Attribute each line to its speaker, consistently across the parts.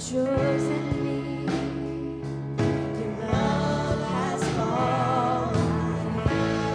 Speaker 1: chosen me. Your love has called me.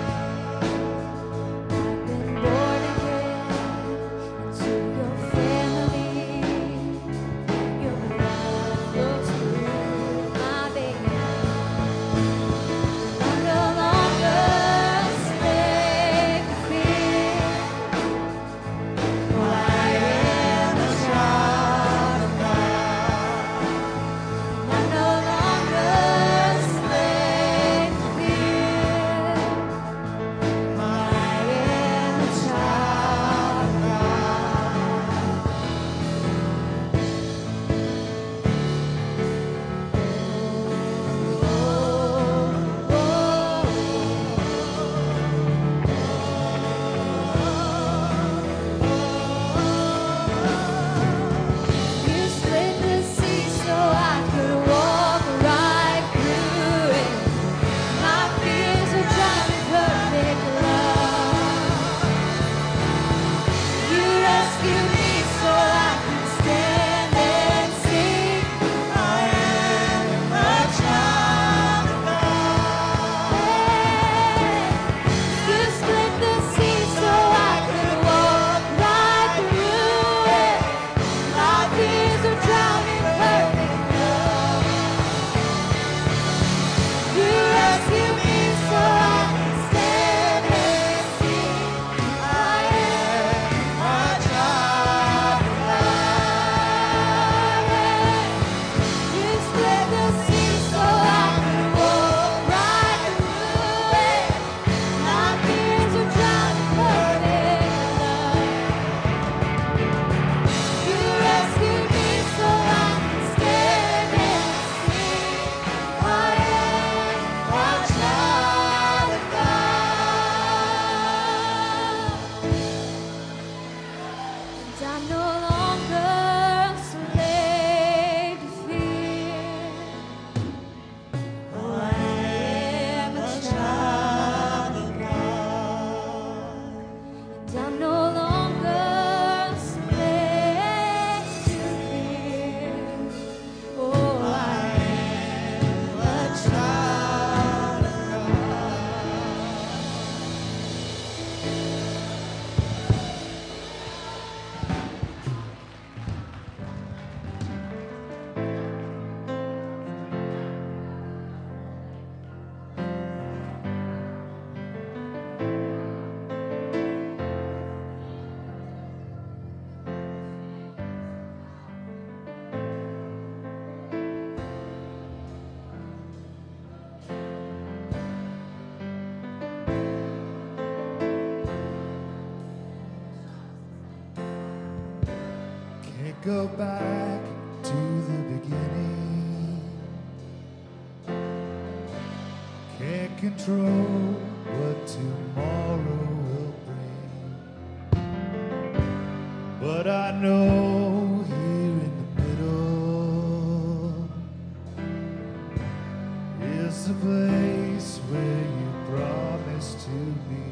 Speaker 1: I've been born again into your family. Your blood flows through my veins. I'm no longer a slave to fear. For I am a child of God. I'm no longer a slave to fear. For I am a child of You split the sea so I could walk right through it. My fears are drowned in perfect love. You rescued me so I could stand and sing. I am a child of God. You split the sea so I could walk right through it. My fears are drowned in perfect love. You rescue me so I can stand and sing. I am a child of God. You split the sea so I could walk right through it. My fears are drowned in perfect love. You rescued me so I can stand and sing. I am a child of God. And I'm no longer a slave to fear. Oh, I am a child of God. And I'm no longer a slave to fear. Oh, I am a child of
Speaker 2: Can't go back to the beginning. Can't control what tomorrow will bring. But I know here in the middle is the place where you promised to be.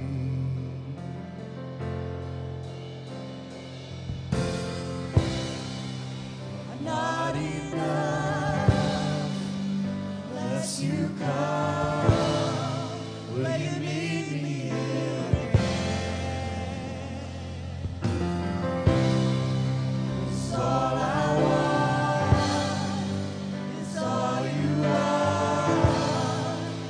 Speaker 2: Not enough unless you come. Will you meet me here again? It's all I want. It's all you are.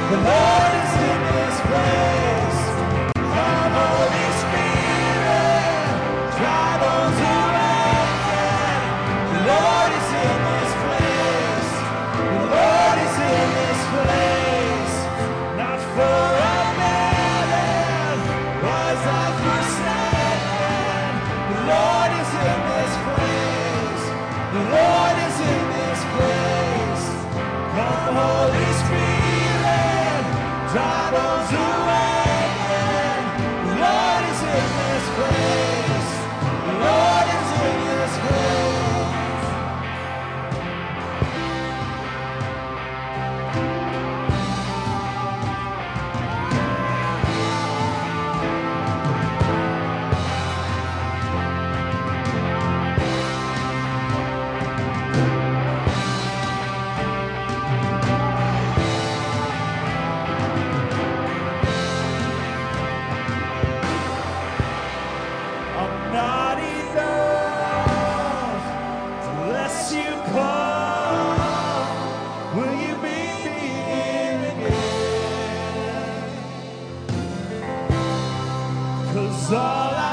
Speaker 2: The Lord is in this place. Come, Holy Spirit, dry bones awaken. The Lord is in this place. The Lord is in this place. Not for a minute was I forsaken. The Lord is in this place. The Lord is in this place. Come, Holy Spirit, dry bones awaken. The Lord is in this place. The Lord is in this place. I'm not enough unless you come. Will you meet me here again? 'Cause all I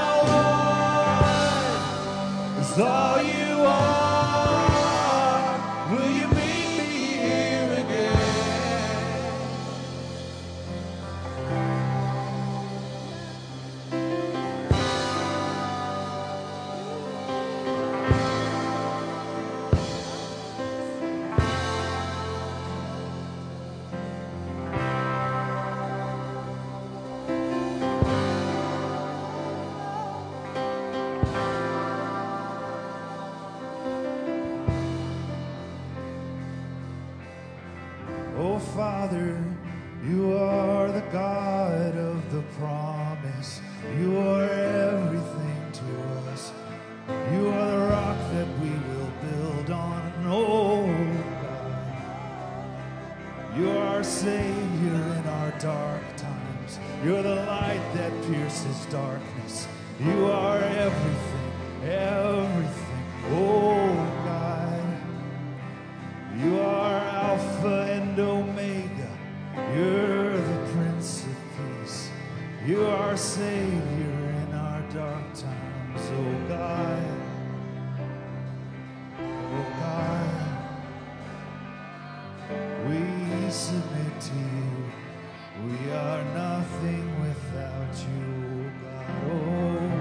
Speaker 2: want is all you are. Will you meet me here again? Oh, Father, you are the God of the promise. You are everything to us. You are the rock that we will build on. Oh, God. You are our Savior in our dark times. You're the light that pierces darkness. You are everything, everything. Oh, God. You are Alpha and Omega. You're the Prince of Peace. You are our Savior in our dark times. Oh God. Oh God. We submit to you. We are nothing without you, oh God. Oh God.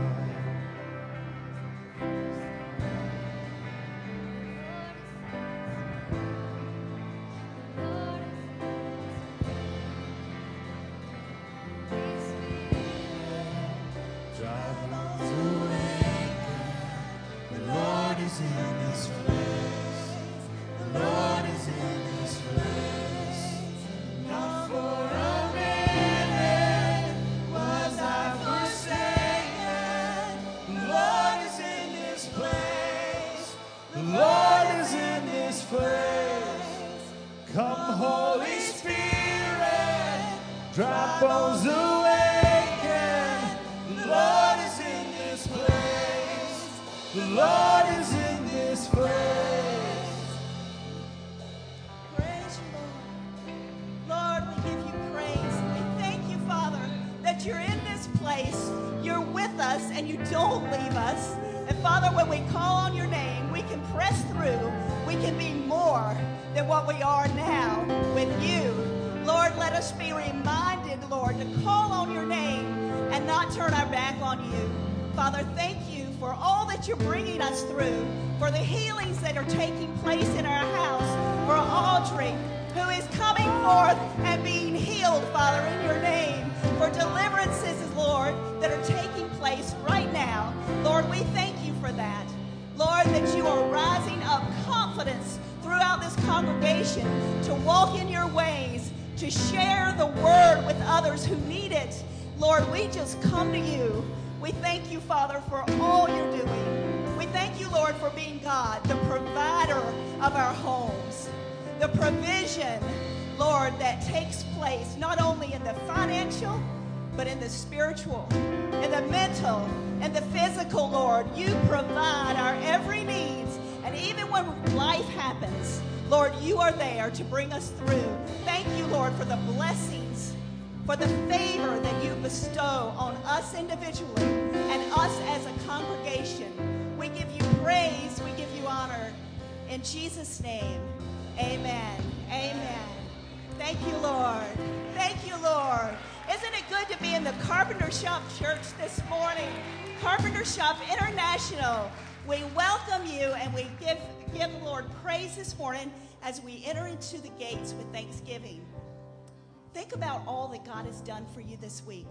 Speaker 2: Drive us away. The Lord is in this place. The Lord is in this place. Not for a minute was I forsaken. The Lord is in this place. The Lord is in this place. Come, Holy Spirit, dry bones awaken. The Lord is in this place. The Lord is in this place.
Speaker 3: Praise you, Lord. Lord, we give you praise. We thank you, Father, that you're in this place. You're with us and you don't leave us. And Father, when we call on your name, we can press through. We can be more than what we are now with you. Lord, let us be reminded, Lord, to call on your name and not turn our back on you. Father, thank you for all that you're bringing us through, for the healings that are taking place in our house, for Audrey, who is coming forth and being healed, Father, in your name, for deliverances, Lord, that are taking place right now. Lord, we thank you for that. Lord, that you are rising up confidence throughout this congregation to walk in your ways, to share the word with others who need it. Lord, we just come to you. We thank you, Father, for all you're doing. We thank you, Lord, for being God, the provider of our homes, the provision, Lord, that takes place not only in the financial, but in the spiritual, in the mental, and the physical, Lord. You provide our every needs. And even when life happens, Lord, you are there to bring us through. Thank you, Lord, for the blessings, for the favor that you bestow on us individually and us as a congregation. We give you praise. We give you honor. In Jesus' name, amen. Amen. Thank you, Lord. Thank you, Lord. Isn't it good to be in the Carpenter Shop Church this morning? Carpenter Shop International. We welcome you and we give the Lord praise this morning as we enter into the gates with thanksgiving. Think about all that God has done for you this week.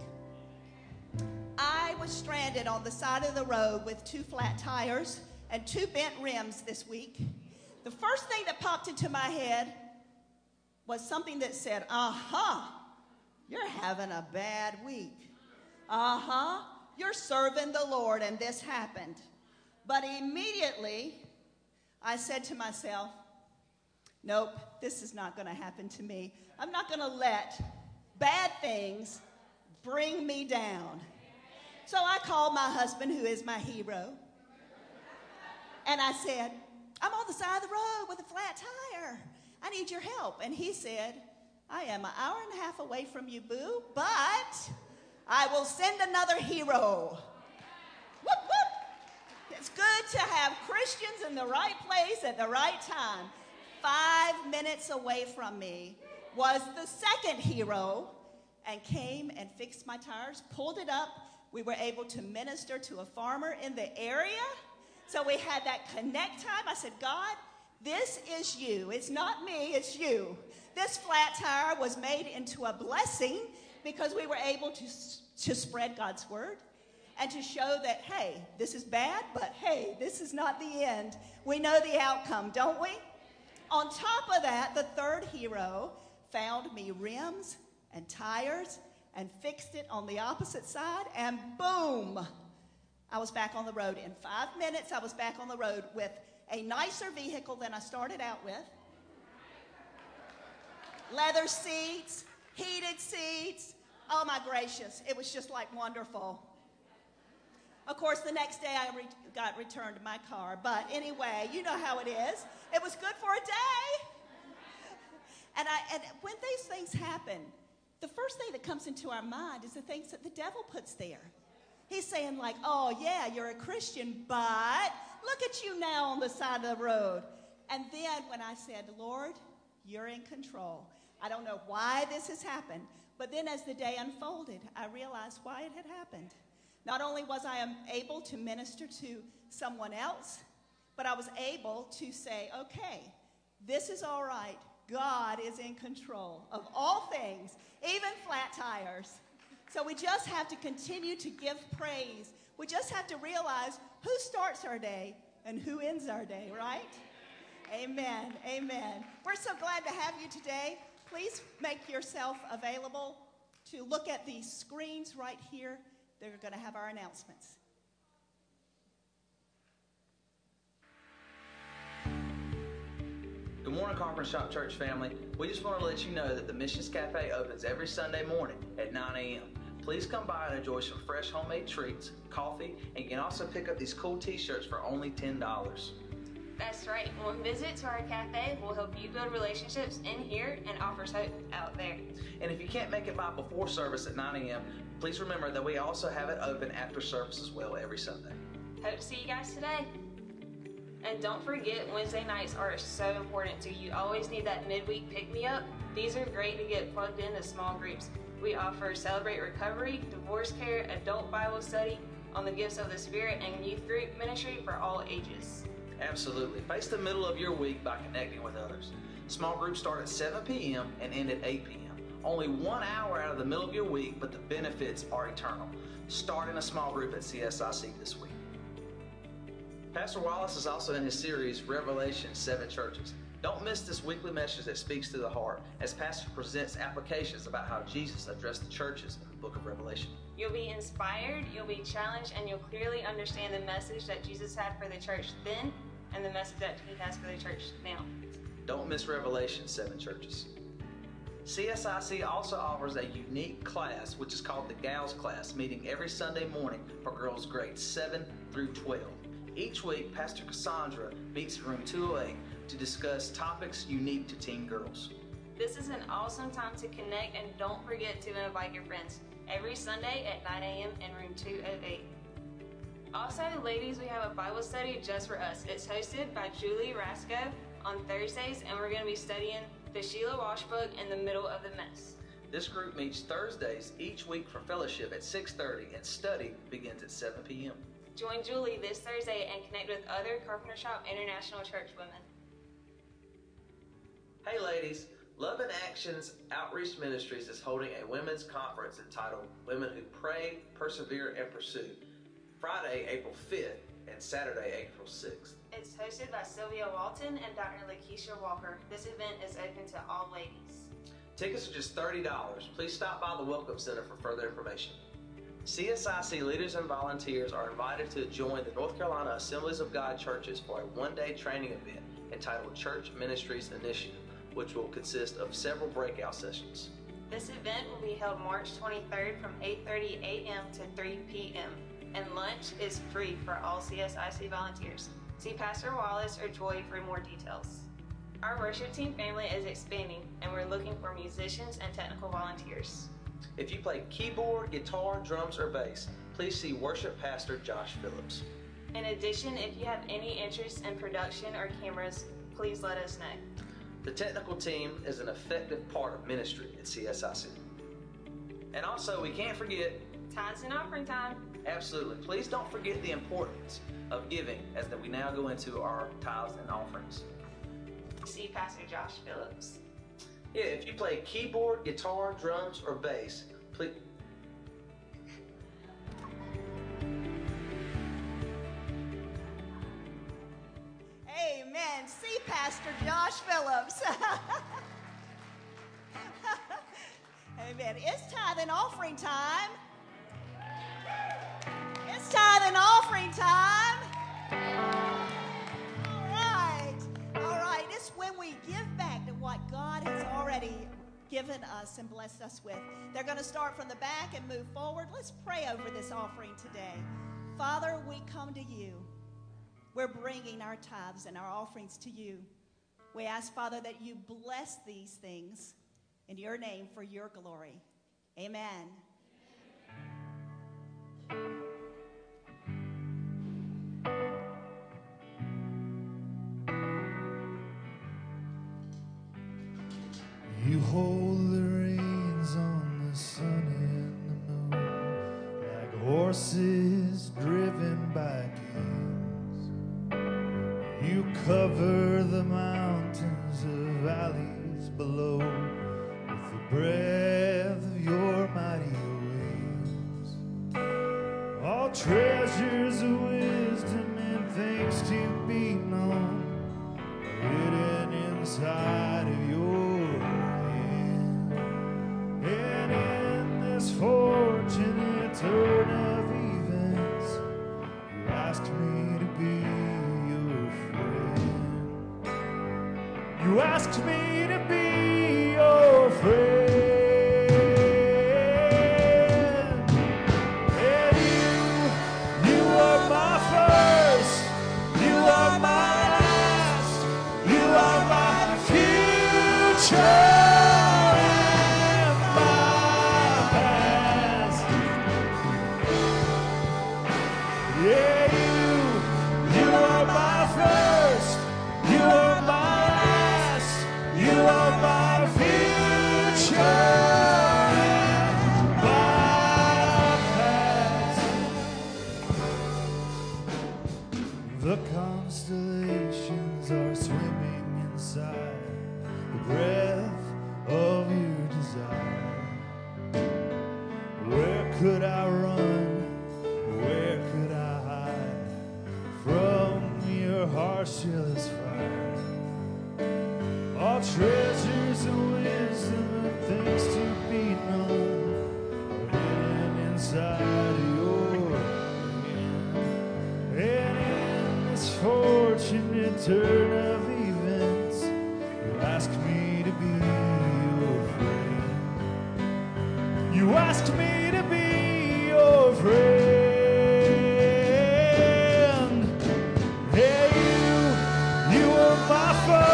Speaker 3: I was stranded on the side of the road with 2 flat tires and 2 bent rims this week. The first thing that popped into my head was something that said, you're having a bad week. You're serving the Lord and this happened. But immediately I said to myself, nope, this is not going to happen to me. I'm not going to let bad things bring me down. So I called my husband, who is my hero, and I said, I'm on the side of the road with a flat tire. I need your help. And he said, I am an hour and a half away from you, boo, but I will send another hero. Whoop, whoop. It's good to have Christians in the right place at the right time. 5 minutes away from me was the second hero and came and fixed my tires, pulled it up. We were able to minister to a farmer in the area. So we had that connect time. I said, God, this is you. It's not me, it's you. This flat tire was made into a blessing because we were able to spread God's word and to show that, hey, this is bad, but hey, this is not the end. We know the outcome, don't we? On top of that, the third hero found me rims and tires and fixed it on the opposite side, and boom, I was back on the road. In 5 minutes, I was back on the road with a nicer vehicle than I started out with. Leather seats, heated seats. Oh my gracious, it was just like wonderful. Of course, the next day I got returned to my car, but anyway, you know how it is. It was good for a day. And when these things happen, the first thing that comes into our mind is the things that the devil puts there. He's saying like, oh yeah, you're a Christian, but look at you now on the side of the road. And then when I said, Lord, you're in control. I don't know why this has happened, but then as the day unfolded, I realized why it had happened. Not only was I able to minister to someone else, but I was able to say, okay, this is all right. God is in control of all things, even flat tires. So we just have to continue to give praise. We just have to realize who starts our day and who ends our day, right? Amen. Amen. We're so glad to have you today. Please make yourself available to look at the screens right here. They're going to have our announcements.
Speaker 4: Good morning, Carpenter Shop Church family. We just want to let you know that the Missions Cafe opens every Sunday morning at 9 a.m. Please come by and enjoy some fresh homemade treats, coffee, and you can also pick up these cool t-shirts for only $10.
Speaker 5: That's right. One visit to our cafe will help you build relationships in here and offers hope out there.
Speaker 4: And if you can't make it by before service at 9 a.m., please remember that we also have it open after service as well every Sunday.
Speaker 5: Hope to see you guys today. And don't forget, Wednesday nights are so important to you. Always need that midweek pick-me-up. These are great to get plugged into small groups. We offer Celebrate Recovery, Divorce Care, Adult Bible Study on the gifts of the Spirit, and youth group ministry for all ages.
Speaker 4: Absolutely. Face the middle of your week by connecting with others. Small groups start at 7 p.m. and end at 8 p.m. Only 1 hour out of the middle of your week, but the benefits are eternal. Start in a small group at CSIC this week. Pastor Wallace is also in his series, Revelation 7 Churches. Don't miss this weekly message that speaks to the heart as Pastor presents applications about how Jesus addressed the churches in the book of Revelation.
Speaker 5: You'll be inspired, you'll be challenged, and you'll clearly understand the message that Jesus had for the church then and the message that he has for the church now.
Speaker 4: Don't miss Revelation 7 Churches. CSIC also offers a unique class, which is called the Gals Class, meeting every Sunday morning for girls grades 7 through 12. Each week, Pastor Cassandra meets in room 208 to discuss topics unique to teen girls.
Speaker 5: This is an awesome time to connect, and don't forget to invite your friends. Every Sunday at 9 a.m. in room 208. Also, ladies, we have a Bible study just for us. It's hosted by Julie Rasco on Thursdays, and we're going to be studying the Sheila Walsh book in the middle of the mess.
Speaker 4: This group meets Thursdays each week for fellowship at 6:30, and study begins at 7 p.m.
Speaker 5: Join Julie this Thursday and connect with other Carpenter Shop International Church women.
Speaker 4: Hey ladies, Love in Actions Outreach Ministries is holding a women's conference entitled Women Who Pray, Persevere, and Pursue, Friday, April 5th and Saturday, April 6th.
Speaker 5: It's hosted by Sylvia Walton and Dr. Lakeisha Walker. This event is open to all ladies.
Speaker 4: Tickets are just $30. Please stop by the Welcome Center for further information. CSIC leaders and volunteers are invited to join the North Carolina Assemblies of God churches for a one-day training event entitled Church Ministries Initiative, which will consist of several breakout sessions.
Speaker 5: This event will be held March 23rd from 8:30 a.m. to 3 p.m. and lunch is free for all CSIC volunteers. See Pastor Wallace or Joy for more details. Our worship team family is expanding, and we're looking for musicians and technical volunteers.
Speaker 4: If you play keyboard, guitar, drums, or bass, please see Worship Pastor Josh Phillips.
Speaker 5: In addition, if you have any interest in production or cameras, please let us know.
Speaker 4: The technical team is an effective part of ministry at CSIC. And also, we can't forget,
Speaker 5: Tithes and offering time.
Speaker 4: absolutely, please don't forget the importance of giving as that we now go into our tithes and offerings.
Speaker 5: See Pastor Josh Phillips.
Speaker 4: Yeah, if you play keyboard, guitar, drums, or bass, please.
Speaker 3: Amen. See Pastor Josh Phillips. Amen. It's tithe and offering time. It's tithe and offering time. All right. It's when we give back to what God has already given us and blessed us with. They're going to start from the back and move forward. Let's pray over this offering today. Father, we come to you. We're bringing our tithes and our offerings to you. We ask, Father, that you bless these things in your name for your glory. Amen.
Speaker 2: You hold the reins on the sun and the moon, like horses driven by kings. You cover the mountains of valleys below with the breath of your mighty wings. All treasures of wisdom and things to be known are hidden inside of your hand. And in this fortunate turn of events, you asked me to be your friend. You asked me to be your friend. And you are my first, you are my last, you are my future and my past. Yeah, you are my first, you are my last, you are my future and my past. The constellations are swimming inside the breath of your desire. Where could I run? Where could I hide from your harsh jealous fire? All treasures of wisdom and things to be known are hidden inside of your hand. And in this fortunate turn of events, you asked me to be your friend. You asked me to be your friend. Hey, you were my first.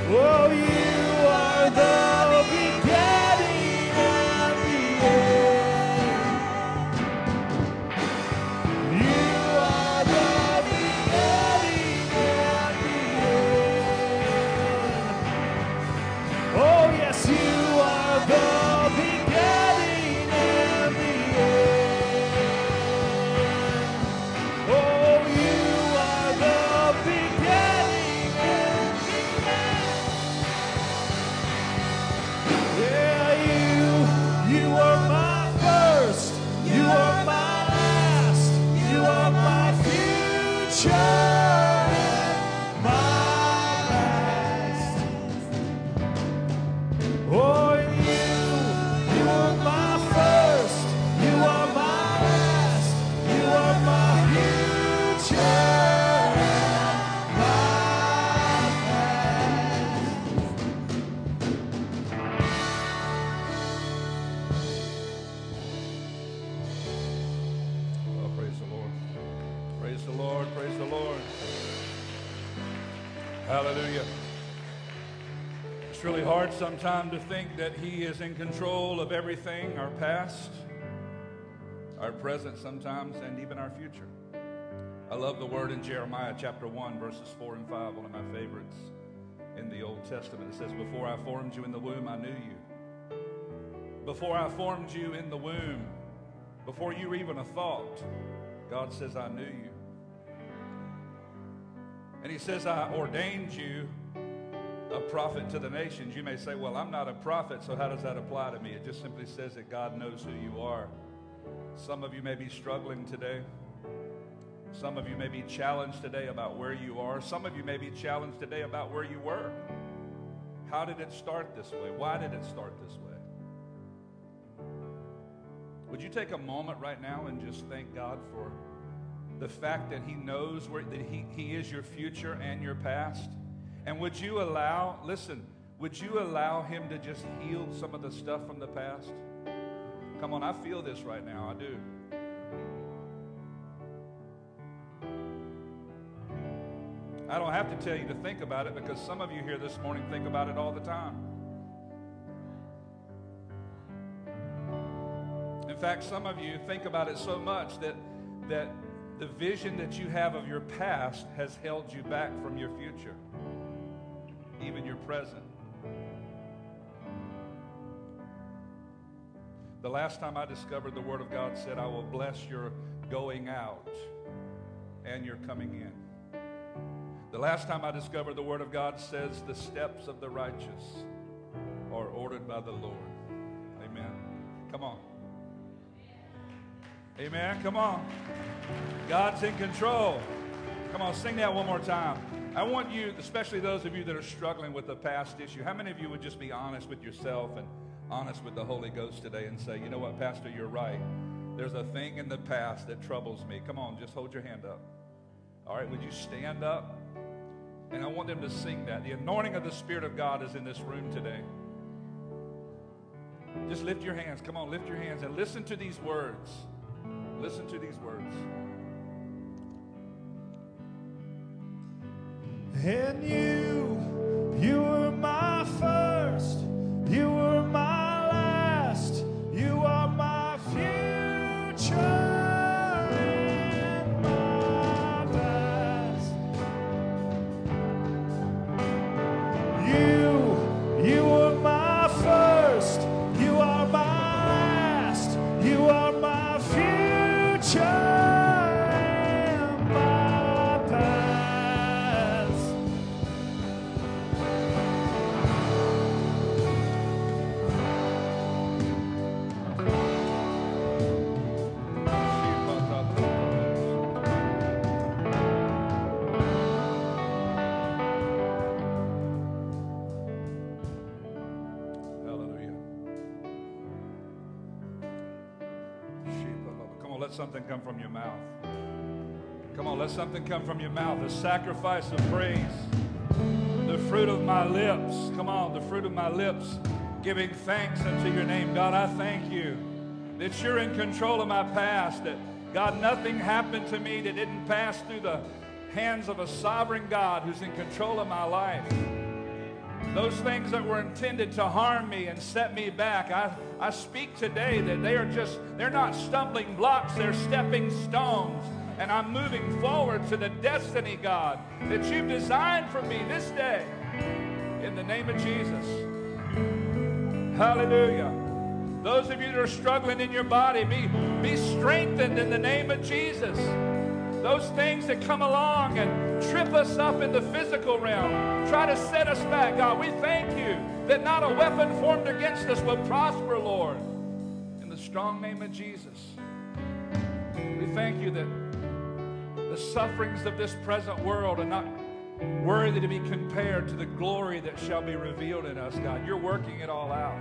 Speaker 2: Oh, you are the beginning and the end. You are the beginning and the end. Oh, yes, you are the beginning and the end. Oh, you are the beginning and the end. Yeah, you are my first, you are my last, you are my future and my last. Oh, you are my first, you are my last, you are my future and my past.
Speaker 6: Oh, praise the Lord. Praise the Lord. Praise the Lord. Hallelujah. It's really hard sometimes to think that He is in control of everything, our past, our present sometimes, and even our future. I love the word in Jeremiah chapter 1, verses 4 and 5, one of my favorites in the Old Testament. It says, before I formed you in the womb, I knew you. Before I formed you in the womb, before you were even a thought, God says, I knew you. And He says, I ordained you a prophet to the nations. You may say, well, I'm not a prophet, so how does that apply to me? It just simply says that God knows who you are. Some of you may be struggling today. Some of you may be challenged today about where you are. Some of you may be challenged today about where you were. How did it start this way? Why did it start this way? Would you take a moment right now and just thank God for the fact that He knows that He is your future and your past? And would you allow Him to just heal some of the stuff from the past? Come on, I feel this right now. I do. I don't have to tell you to think about it, because some of you here this morning think about it all the time. In fact, some of you think about it so much that the vision that you have of your past has held you back from your future, even your present. The last time I discovered the Word of God said, I will bless your going out and your coming in. The last time I discovered the Word of God says the steps of the righteous are ordered by the Lord. Amen. Come on. Amen. Come on. God's in control. Come on, sing that one more time. I want you, especially those of you that are struggling with a past issue, how many of you would just be honest with yourself and honest with the Holy Ghost today and say, you know what, Pastor, you're right. There's a thing in the past that troubles me. Come on, just hold your hand up. All right, would you stand up? And I want them to sing that. The anointing of the Spirit of God is in this room today. Just lift your hands. Come on, lift your hands and listen to these words. Listen to these words.
Speaker 2: And you were my first, you were my last, you are my future and my past. You were my first, you are my last, you are my future and my past.
Speaker 6: Hallelujah. Come on, let something come from your mouth. Come on, let something come from your mouth. A sacrifice of praise. The fruit of my lips. Come on, the fruit of my lips. Giving thanks unto your name. God, I thank you that you're in control of my past. That, God, nothing happened to me that didn't pass through the hands of a sovereign God who's in control of my life. Those things that were intended to harm me and set me back, I speak today that they're not stumbling blocks, they're stepping stones. And I'm moving forward to the destiny, God, that you've designed for me this day. In the name of Jesus. Hallelujah. Those of you that are struggling in your body, be strengthened in the name of Jesus. Those things that come along and trip us up in the physical realm, try to set us back, God, we thank you that not a weapon formed against us will prosper, Lord. In the strong name of Jesus. We thank you that the sufferings of this present world are not worthy to be compared to the glory that shall be revealed in us, God. You're working it all out.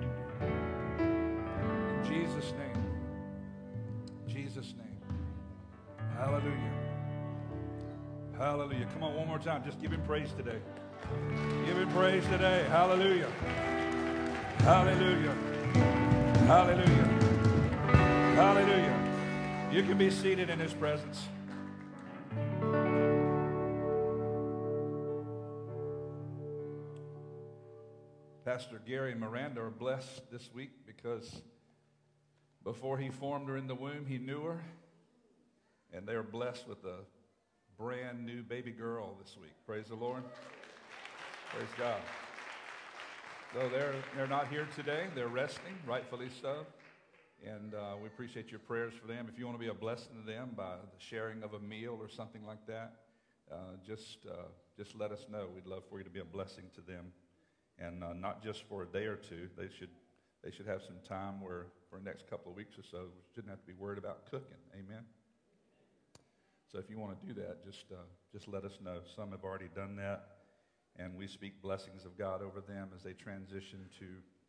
Speaker 6: In Jesus' name. Jesus' name. Hallelujah. Hallelujah. Come on, one more time. Just give him praise today. Give him praise today. Hallelujah. Hallelujah. Hallelujah. Hallelujah. You can be seated in his presence. Pastor Gary and Miranda are blessed this week because before he formed her in the womb, he knew her. And they are blessed with a brand new baby girl this week. Praise the Lord. Praise God. So they're not here today. They're resting, rightfully so. And we appreciate your prayers for them. If you want to be a blessing to them by the sharing of a meal or something like that, just let us know. We'd love for you to be a blessing to them. And not just for a day or two. They should have some time where for the next couple of weeks or so, we shouldn't have to be worried about cooking. Amen. So if you want to do that, just let us know. Some have already done that, and we speak blessings of God over them as they transition to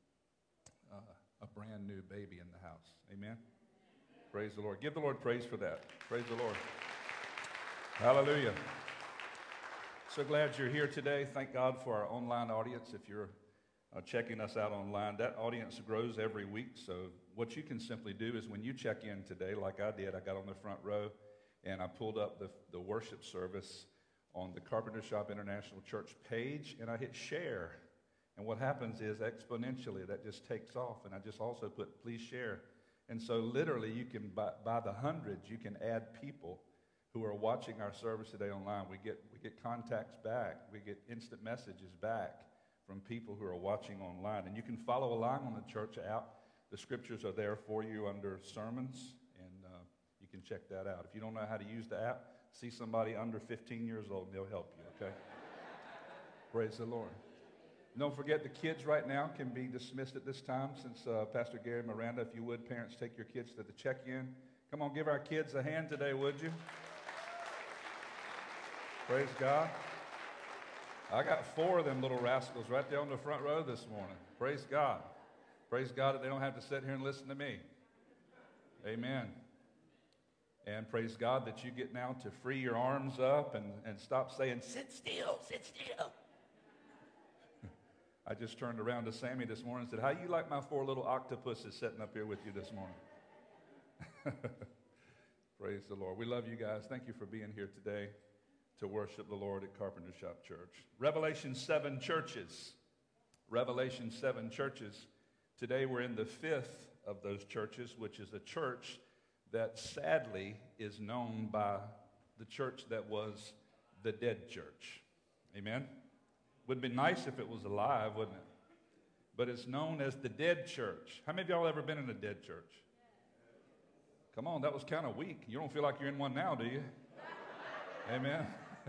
Speaker 6: a brand new baby in the house. Amen. Praise the Lord. Give the Lord praise for that. Praise the Lord. Hallelujah. So glad you're here today. Thank God for our online audience. If you're checking us out online, that audience grows every week. So what you can simply do is when you check in today, like I did, I got on the front row and I pulled up the worship service on the Carpenter Shop International Church page, and I hit share. And what happens is exponentially that just takes off. And I just also put please share. And so literally you can, by the hundreds, you can add people who are watching our service today online. We get contacts back. We get instant messages back from people who are watching online. And you can follow along on the church app. The scriptures are there for you under sermons, and you can check that out. If you don't know how to use the app, see somebody under 15 years old, and they'll help you, okay? Praise the Lord. Don't forget the kids right now can be dismissed at this time since Pastor Gary and Miranda, if you would, parents, take your kids to the check-in. Come on, give our kids a hand today, would you? Praise God. I got 4 of them little rascals right there on the front row this morning. Praise God. Praise God that they don't have to sit here and listen to me. Amen. And praise God that you get now to free your arms up and stop saying, sit still, sit still. I just turned around to Sammy this morning and said, how you like my 4 little octopuses sitting up here with you this morning? Praise the Lord. We love you guys. Thank you for being here today to worship the Lord at Carpenter Shop Church. Revelation 7 churches. Revelation 7 churches. Today we're in the 5th of those churches, which is a church that sadly is known by the church that was the dead church. Amen? Would be nice if it was alive, wouldn't it? But it's known as the dead church. How many of y'all ever been in a dead church? Come on, that was kind of weak. You don't feel like you're in one now, do you? Amen?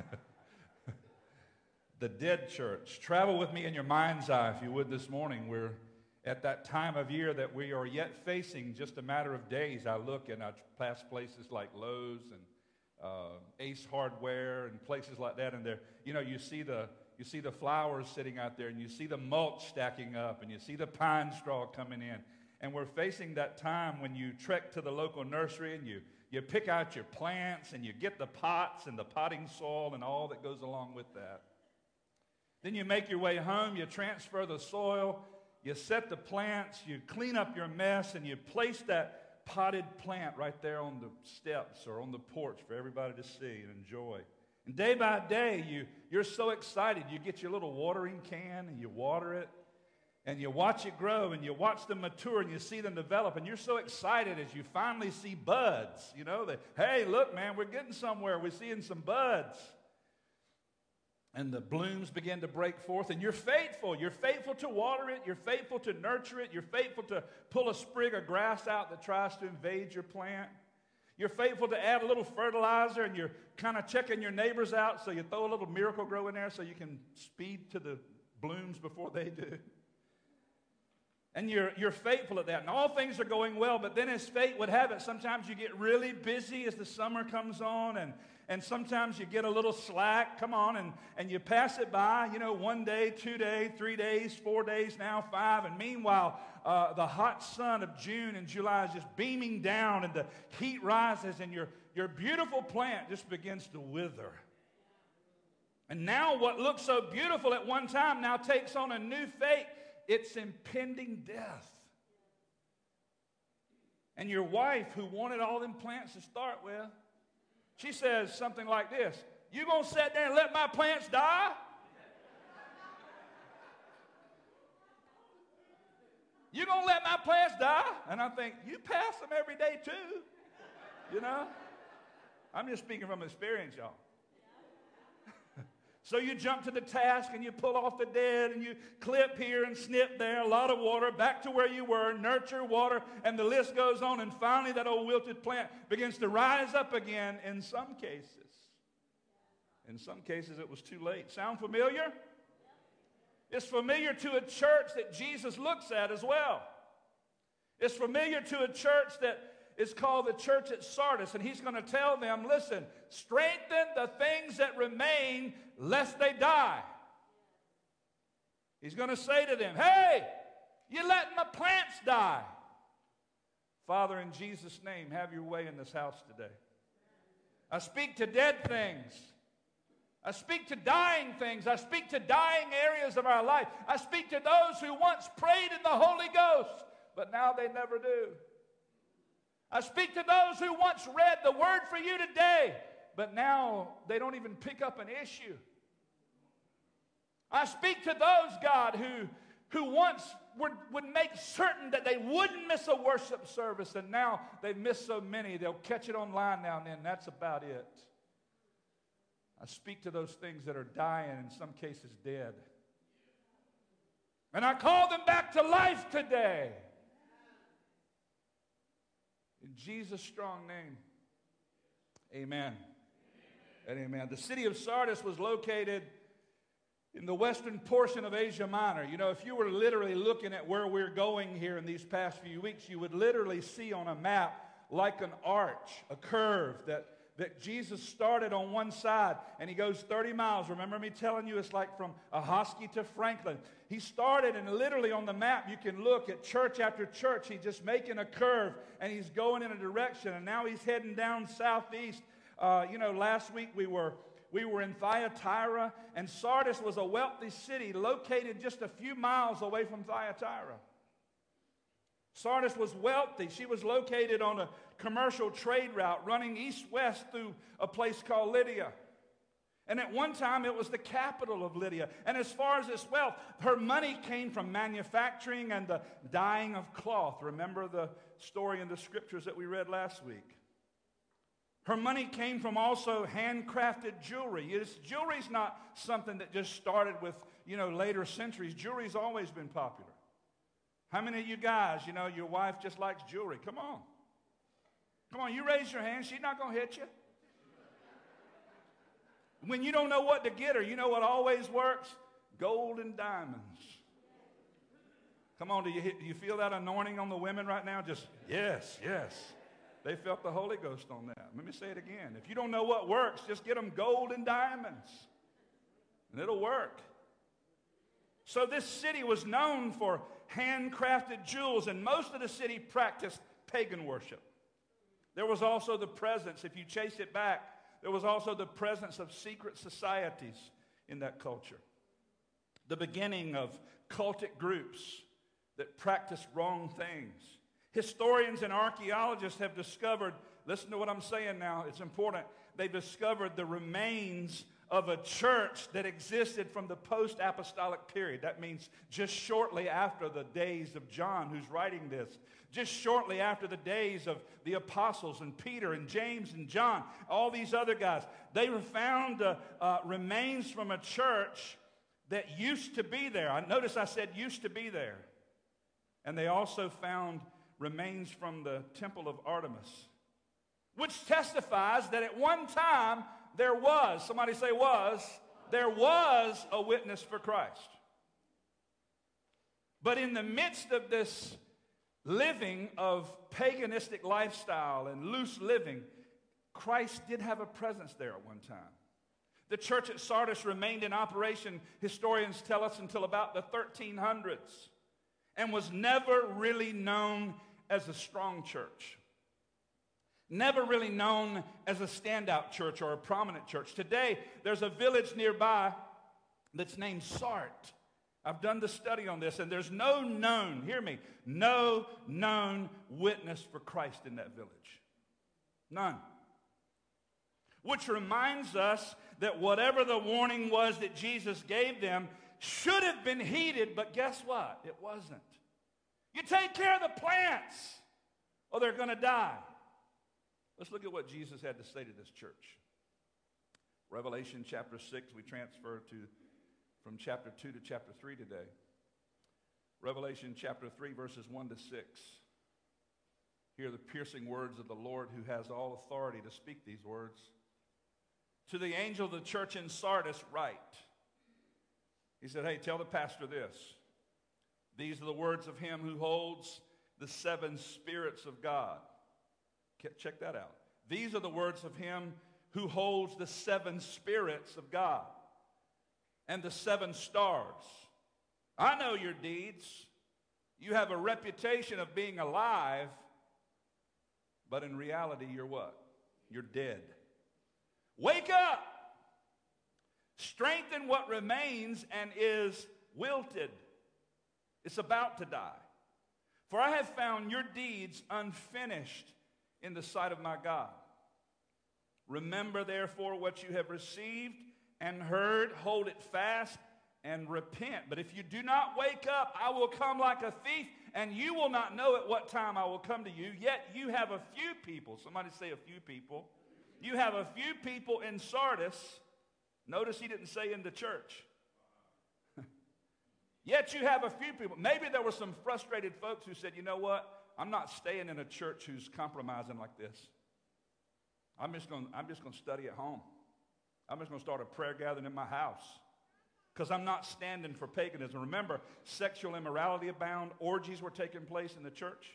Speaker 6: The dead church. Travel with me in your mind's eye, if you would, this morning. We're at that time of year that we are yet facing just a matter of days. I look and I pass places like Lowe's and Ace Hardware and places like that, and there, you see the flowers sitting out there, and you see the mulch stacking up, and you see the pine straw coming in. And we're facing that time when you trek to the local nursery and you pick out your plants and you get the pots and the potting soil and all that goes along with that. Then you make your way home, you transfer the soil, you set the plants, you clean up your mess, and you place that potted plant right there on the steps or on the porch for everybody to see and enjoy. And day by day, you're so excited. You get your little watering can and you water it. And you watch it grow and you watch them mature and you see them develop. And you're so excited as you finally see buds. You know, that, hey, look, man, we're getting somewhere. We're seeing some buds. And the blooms begin to break forth. And you're faithful. You're faithful to water it. You're faithful to nurture it. You're faithful to pull a sprig of grass out that tries to invade your plant. You're faithful to add a little fertilizer, and you're kind of checking your neighbors out, so you throw a little Miracle-Gro in there so you can speed to the blooms before they do. And you're faithful at that. And all things are going well, but then as fate would have it, sometimes you get really busy as the summer comes on, and sometimes you get a little slack, come on, and you pass it by, 1 day, 2 days, 3 days, 4 days, now 5. And meanwhile, the hot sun of June and July is just beaming down, and the heat rises, and your beautiful plant just begins to wither. And now what looked so beautiful at one time now takes on a new fate. It's impending death. And your wife, who wanted all them plants to start with, she says something like this: you gonna sit there and let my plants die? You gonna let my plants die? And I think, you pass them every day too. I'm just speaking from experience, y'all. So you jump to the task and you pull off the dead and you clip here and snip there, a lot of water, back to where you were, nurture, water, and the list goes on. And finally that old wilted plant begins to rise up again in some cases. In some cases it was too late. Sound familiar? It's familiar to a church that Jesus looks at as well. It's familiar to a church that is called the church at Sardis, and he's going to tell them, listen, strengthen the things that remain lest they die. He's going to say to them, hey, you're letting my plants die. Father, in Jesus' name, have your way in this house today. I speak to dead things. I speak to dying things. I speak to dying areas of our life. I speak to those who once prayed in the Holy Ghost, but now they never do. I speak to those who once read the word for you today, but now they don't even pick up an issue. I speak to those, God, who once would make certain that they wouldn't miss a worship service, and now they've missed so many, they'll catch it online now and then. That's about it. I speak to those things that are dying, in some cases dead. And I call them back to life today. In Jesus' strong name, amen. And amen. The city of Sardis was located in the western portion of Asia Minor. If you were literally looking at where we're going here in these past few weeks, you would literally see on a map like an arch, a curve that Jesus started on one side, and he goes 30 miles. Remember me telling you it's like from Ahoskie to Franklin. He started, and literally on the map you can look at church after church. He's just making a curve, and he's going in a direction, and now he's heading down southeast. Last week we were in Thyatira, and Sardis was a wealthy city located just a few miles away from Thyatira. Sardis was wealthy. She was located on a commercial trade route running east-west through a place called Lydia. And at one time, it was the capital of Lydia. And as far as its wealth, her money came from manufacturing and the dyeing of cloth. Remember the story in the scriptures that we read last week? Her money came from also handcrafted jewelry. Jewelry's not something that just started with, later centuries. Jewelry's always been popular. How many of you guys, your wife just likes jewelry? Come on. Come on, you raise your hand. She's not going to hit you. When you don't know what to get her, you know what always works? Gold and diamonds. Come on, do you feel that anointing on the women right now? Just, yes. They felt the Holy Ghost on that. Let me say it again. If you don't know what works, just get them gold and diamonds, and it'll work. So this city was known for handcrafted jewels, and most of the city practiced pagan worship. There was also the presence, if you chase it back, there was also the presence of secret societies in that culture. The beginning of cultic groups that practiced wrong things. Historians and archaeologists have discovered, listen to what I'm saying now, it's important, they discovered the remains of a church that existed from the post-apostolic period. That means just shortly after the days of John, who's writing this. Just shortly after the days of the apostles and Peter and James and John, all these other guys. They found remains from a church that used to be there. Notice I said used to be there. And they also found remains from the temple of Artemis, which testifies that at one time there was, somebody say was, there was a witness for Christ. But in the midst of this living of paganistic lifestyle and loose living, Christ did have a presence there at one time. The church at Sardis remained in operation, historians tell us, until about the 1300s, and was never really known as a strong church. Never really known as a standout church or a prominent church. Today, there's a village nearby that's named Sart. I've done the study on this, and there's no known, hear me, no known witness for Christ in that village. None. Which reminds us that whatever the warning was that Jesus gave them should have been heeded, but guess what? It wasn't. You take care of the plants, or they're going to die. Let's look at what Jesus had to say to this church. Revelation chapter 6, we transfer from chapter 2 to chapter 3 today. Revelation chapter 3, verses 1 to 6. Hear the piercing words of the Lord who has all authority to speak these words. To the angel of the church in Sardis write. He said, hey, tell the pastor this. These are the words of him who holds the seven spirits of God. Check that out. These are the words of him who holds the seven spirits of God and the seven stars. I know your deeds. You have a reputation of being alive, but in reality, you're what? You're dead. Wake up! Strengthen what remains and is wilted. It's about to die. For I have found your deeds unfinished in the sight of my God. Remember, therefore, what you have received and heard, hold it fast and repent. But if you do not wake up, I will come like a thief, and you will not know at what time I will come to you. Yet you have a few people. Somebody say a few people. You have a few people in Sardis. Notice he didn't say in the church. Yet you have a few people. Maybe there were some frustrated folks who said, you know what? I'm not staying in a church who's compromising like this. I'm just going to study at home. I'm just going to start a prayer gathering in my house because I'm not standing for paganism. Remember, sexual immorality abound. Orgies were taking place in the church.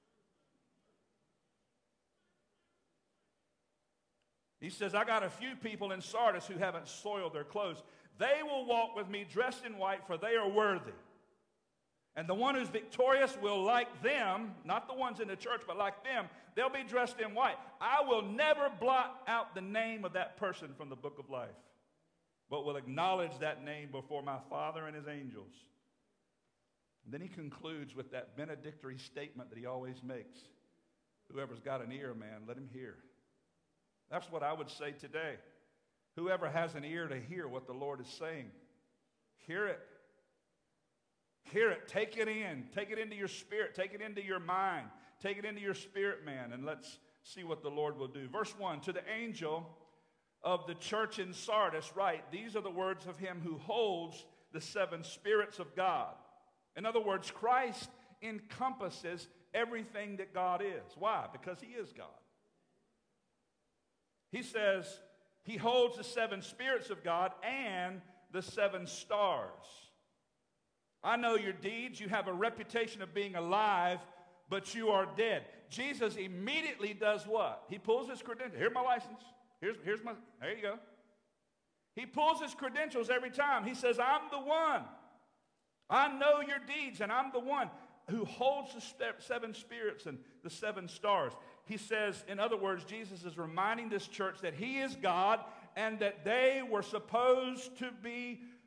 Speaker 6: He says, I got a few people in Sardis who haven't soiled their clothes. They will walk with me dressed in white, for they are worthy. And the one who's victorious will, like them, not the ones in the church, but like them, they'll be dressed in white. I will never blot out the name of that person from the book of life, but will acknowledge that name before my Father and his angels. And then he concludes with that benedictory statement that he always makes. Whoever's got an ear, man, let him hear. That's what I would say today. Whoever has an ear to hear what the Lord is saying, hear it. Hear it. Take it in. Take it into your spirit. Take it into your mind. Take it into your spirit, man, and let's see what the Lord will do. Verse 1, to the angel of the church in Sardis write, these are the words of him who holds the seven spirits of God. In other words, Christ encompasses everything that God is. Why? Because he is God. He says he holds the seven spirits of God and the seven stars. I know your deeds. You have a reputation of being alive, but you are dead. Jesus immediately does what? He pulls his credentials. Here's my license. Here's my, there you go. He pulls his credentials every time. He says, I'm the one. I know your deeds, and I'm the one who holds the seven spirits and the seven stars. He says, in other words, Jesus is reminding this church that he is God and that they were supposed to be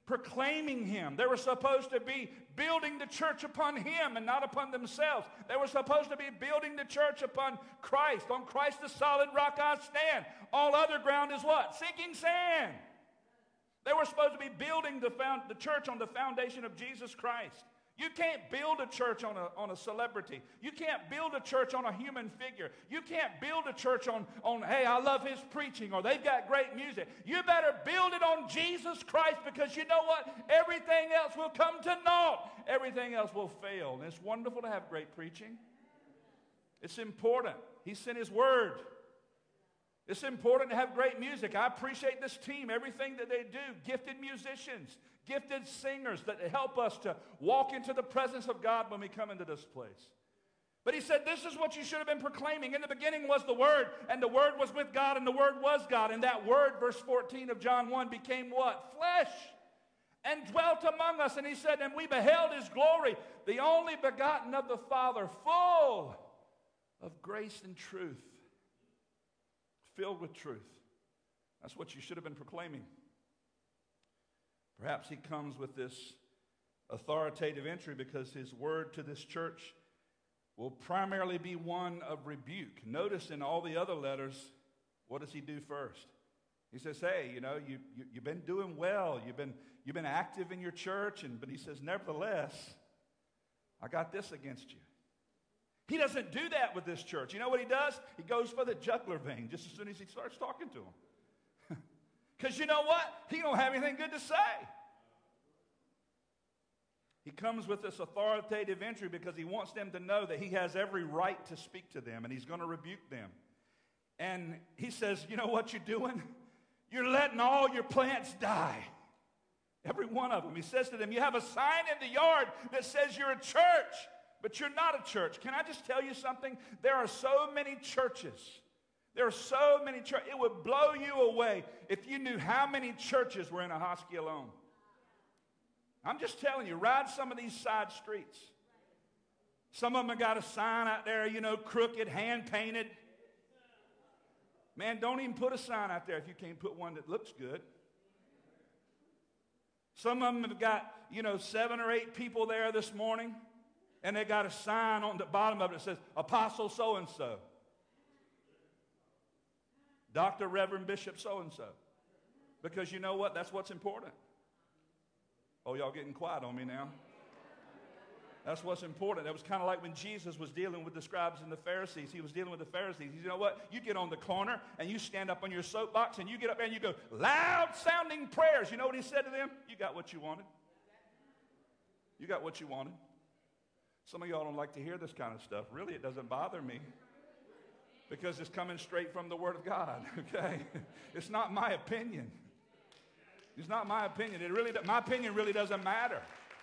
Speaker 6: proclaiming him. They were supposed to be building the church upon him and not upon themselves. They were supposed to be building the church upon Christ. On Christ the solid rock I stand. All other ground is what? Sinking sand. They were supposed to be building the church on the foundation of Jesus Christ. You can't build a church on a celebrity. You can't build a church on a human figure. You can't build a church on, hey, I love his preaching, or they've got great music. You better build it on Jesus Christ, because you know what? Everything else will come to naught. Everything else will fail. And it's wonderful to have great preaching. It's important. He sent his word. It's important to have great music. I appreciate this team, everything that they do. Gifted musicians, gifted singers that help us to walk into the presence of God when we come into this place. But he said, this is what you should have been proclaiming. In the beginning was the Word, and the Word was with God, and the Word was God. And that Word, verse 14 of John 1, became what? Flesh, and dwelt among us. And he said, and we beheld his glory, the only begotten of the Father, full of grace and truth. Filled with truth. That's what you should have been proclaiming. Perhaps he comes with this authoritative entry because his word to this church will primarily be one of rebuke. Notice in all the other letters, what does he do first? He says, hey, you've been doing well. You've been active in your church. But he says, nevertheless, I got this against you. He doesn't do that with this church. You know what he does? He goes for the jugular vein just as soon as he starts talking to them. Because you know what? He don't have anything good to say. He comes with this authoritative entry because he wants them to know that he has every right to speak to them, and he's going to rebuke them. And he says, you know what you're doing? You're letting all your plants die. Every one of them. He says to them, you have a sign in the yard that says you're a church. But you're not a church. Can I just tell you something? There are so many churches. There are so many churches. It would blow you away if you knew how many churches were in Ahoskie alone. I'm just telling you, ride some of these side streets. Some of them have got a sign out there, crooked, hand-painted. Man, don't even put a sign out there if you can't put one that looks good. Some of them have got, 7 or 8 people there this morning. And they got a sign on the bottom of it that says, Apostle so-and-so. Dr. Reverend Bishop so-and-so. Because you know what? That's what's important. Oh, y'all getting quiet on me now. That's what's important. That was kind of like when Jesus was dealing with the scribes and the Pharisees. He was dealing with the Pharisees. You know what? You get on the corner and you stand up on your soapbox and you get up there and you go, loud-sounding prayers. You know what he said to them? You got what you wanted. You got what you wanted. Some of y'all don't like to hear this kind of stuff. Really, it doesn't bother me because it's coming straight from the Word of God, okay? It's not my opinion. It's not my opinion. My opinion really doesn't matter.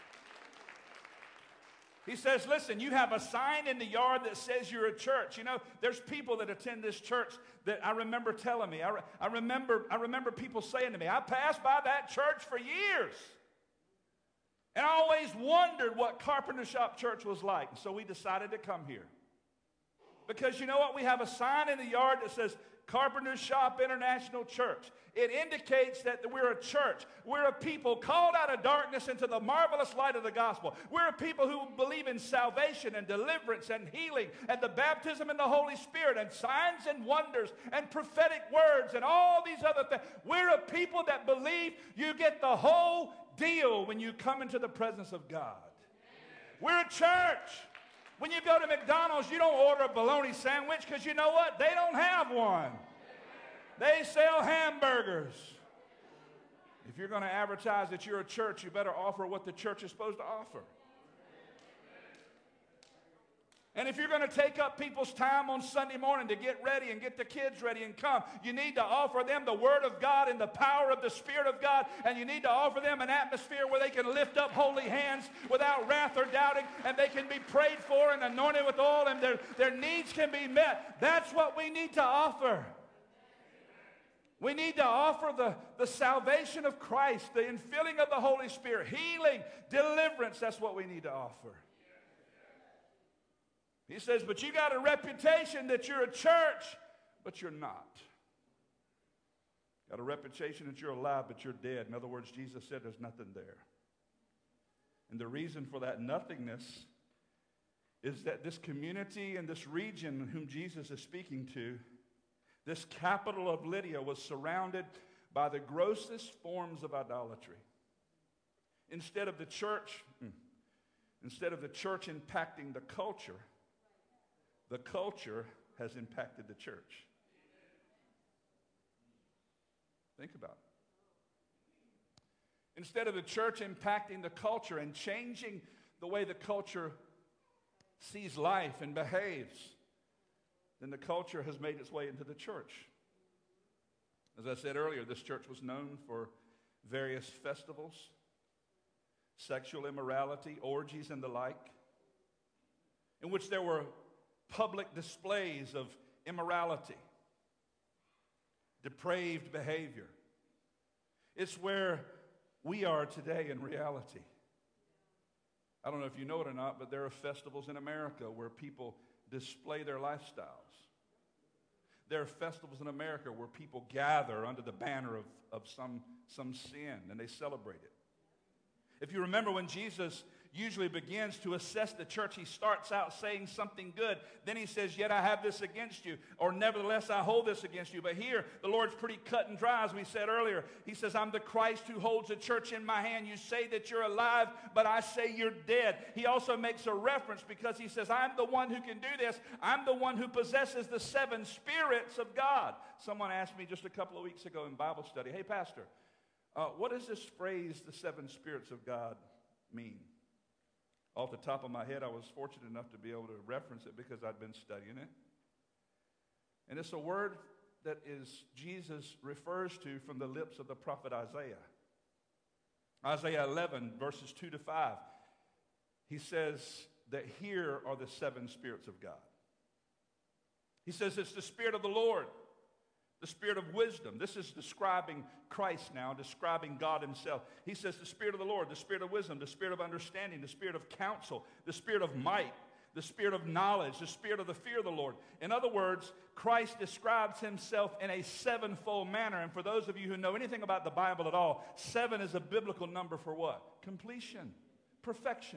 Speaker 6: He says, listen, you have a sign in the yard that says you're a church. There's people that attend this church that I remember telling me. I remember people saying to me, I passed by that church for years. And I always wondered what Carpenter Shop Church was like. So we decided to come here. Because you know what? We have a sign in the yard that says Carpenter Shop International Church. It indicates that we're a church. We're a people called out of darkness into the marvelous light of the gospel. We're a people who believe in salvation and deliverance and healing and the baptism in the Holy Spirit and signs and wonders and prophetic words and all these other things. We're a people that believe you get the whole deal when you come into the presence of God. We're a church. When you go to McDonald's, you don't order a bologna sandwich because you know what? They don't have one. They sell hamburgers. If you're going to advertise that you're a church, you better offer what the church is supposed to offer. And if you're going to take up people's time on Sunday morning to get ready and get the kids ready and come, you need to offer them the Word of God and the power of the Spirit of God, and you need to offer them an atmosphere where they can lift up holy hands without wrath or doubting, and they can be prayed for and anointed with oil, and their needs can be met. That's what we need to offer. We need to offer the salvation of Christ, the infilling of the Holy Spirit, healing, deliverance. That's what we need to offer. He says, but you got a reputation that you're a church, but you're not. Got a reputation that you're alive, but you're dead. In other words, Jesus said there's nothing there. And the reason for that nothingness is that this community and this region whom Jesus is speaking to, this capital of Lydia, was surrounded by the grossest forms of idolatry. Instead of the church impacting the culture has impacted the church. Think about it. Instead of the church impacting the culture and changing the way the culture sees life and behaves, then the culture has made its way into the church. As I said earlier, this church was known for various festivals, sexual immorality, orgies, and the like, in which there were public displays of immorality, depraved behavior. It's where we are today in reality. I don't know if you know it or not, but there are festivals in America where people display their lifestyles. There are festivals in America where people gather under the banner of some sin, and they celebrate it. If you remember, when Jesus usually begins to assess the church, he starts out saying something good. Then he says, yet I have this against you, or nevertheless I hold this against you. But here, the Lord's pretty cut and dry, as we said earlier. He says, I'm the Christ who holds the church in my hand. You say that you're alive, but I say you're dead. He also makes a reference because he says, I'm the one who can do this. I'm the one who possesses the 7 spirits of God. Someone asked me just a couple of weeks ago in Bible study, hey, Pastor, what does this phrase, the 7 spirits of God, mean? Off the top of my head, I was fortunate enough to be able to reference it because I'd been studying it. And it's a word that Jesus refers to from the lips of the prophet Isaiah. Isaiah 11, verses 2 to 5. He says that here are the 7 spirits of God. He says it's the Spirit of the Lord, the Spirit of wisdom. This is describing Christ now, describing God himself. He says the Spirit of the Lord, the Spirit of wisdom, the Spirit of understanding, the Spirit of counsel, the Spirit of might, the Spirit of knowledge, the Spirit of the fear of the Lord. In other words, Christ describes himself in a 7-fold manner. And for those of you who know anything about the Bible at all, 7 is a biblical number for what? Completion, perfection.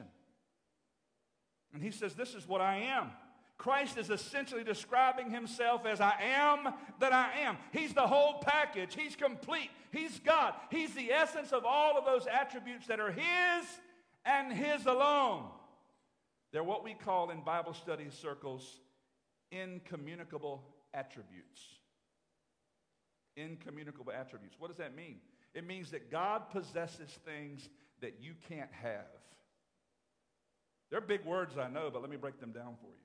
Speaker 6: And he says, this is what I am. Christ is essentially describing himself as I am that I am. He's the whole package. He's complete. He's God. He's the essence of all of those attributes that are his and his alone. They're what we call in Bible study circles incommunicable attributes. Incommunicable attributes. What does that mean? It means that God possesses things that you can't have. They're big words, I know, but let me break them down for you.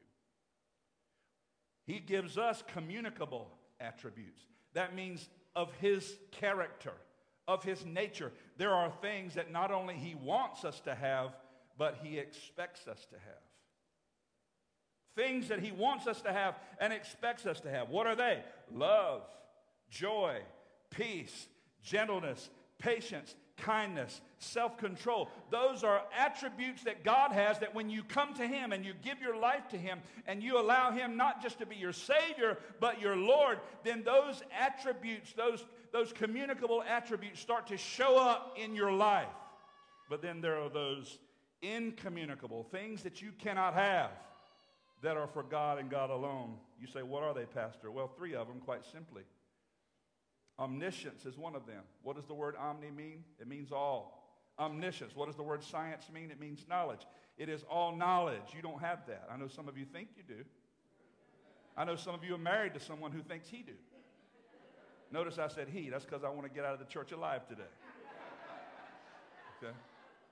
Speaker 6: He gives us communicable attributes. That means of his character, of his nature. There are things that not only he wants us to have, but he expects us to have. Things that he wants us to have and expects us to have. What are they? Love, joy, peace, gentleness, patience, kindness, self-control. Those are attributes that God has, that when you come to him and you give your life to him and you allow him not just to be your Savior but your Lord, then those attributes, those communicable attributes start to show up in your life. But then there are those incommunicable things that you cannot have that are for God and God alone. You say, what are they, Pastor? Well, 3 of them, quite simply. Omniscience is one of them. What does the word omni mean? It means all. Omniscience. What does the word science mean? It means knowledge. It is all knowledge. You don't have that. I know some of you think you do. I know some of you are married to someone who thinks he do. Notice I said he. That's because I want to get out of the church alive today. Okay?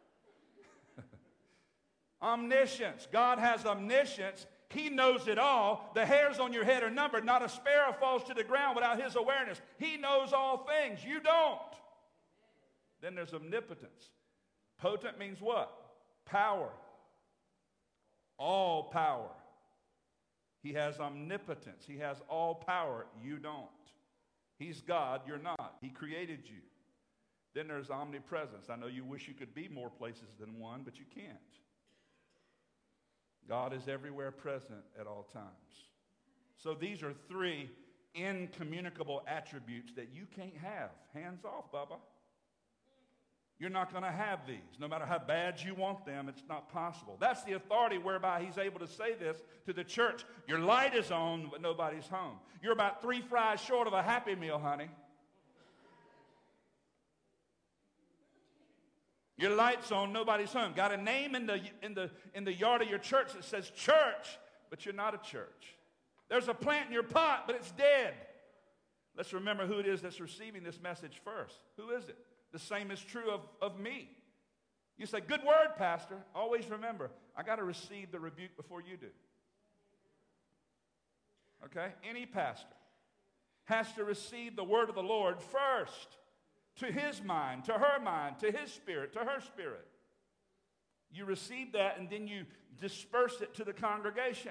Speaker 6: Omniscience. God has omniscience. He knows it all. The hairs on your head are numbered. Not a sparrow falls to the ground without his awareness. He knows all things. You don't. Then there's omnipotence. Potent means what? Power. All power. He has omnipotence. He has all power. You don't. He's God. You're not. He created you. Then there's omnipresence. I know you wish you could be more places than one, but you can't. God is everywhere present at all times. So these are 3 incommunicable attributes that you can't have. Hands off, Bubba. You're not going to have these. No matter how bad you want them, it's not possible. That's the authority whereby he's able to say this to the church. Your light is on, but nobody's home. You're about 3 fries short of a Happy Meal, honey. Your light's on, nobody's home. Got a name in the yard of your church that says church, but you're not a church. There's a plant in your pot, but it's dead. Let's remember who it is that's receiving this message first. Who is it? The same is true of me. You say, good word, Pastor. Always remember, I got to receive the rebuke before you do. Okay? Any pastor has to receive the word of the Lord first, to his mind, to her mind, to his spirit, to her spirit. You receive that, and then you disperse it to the congregation.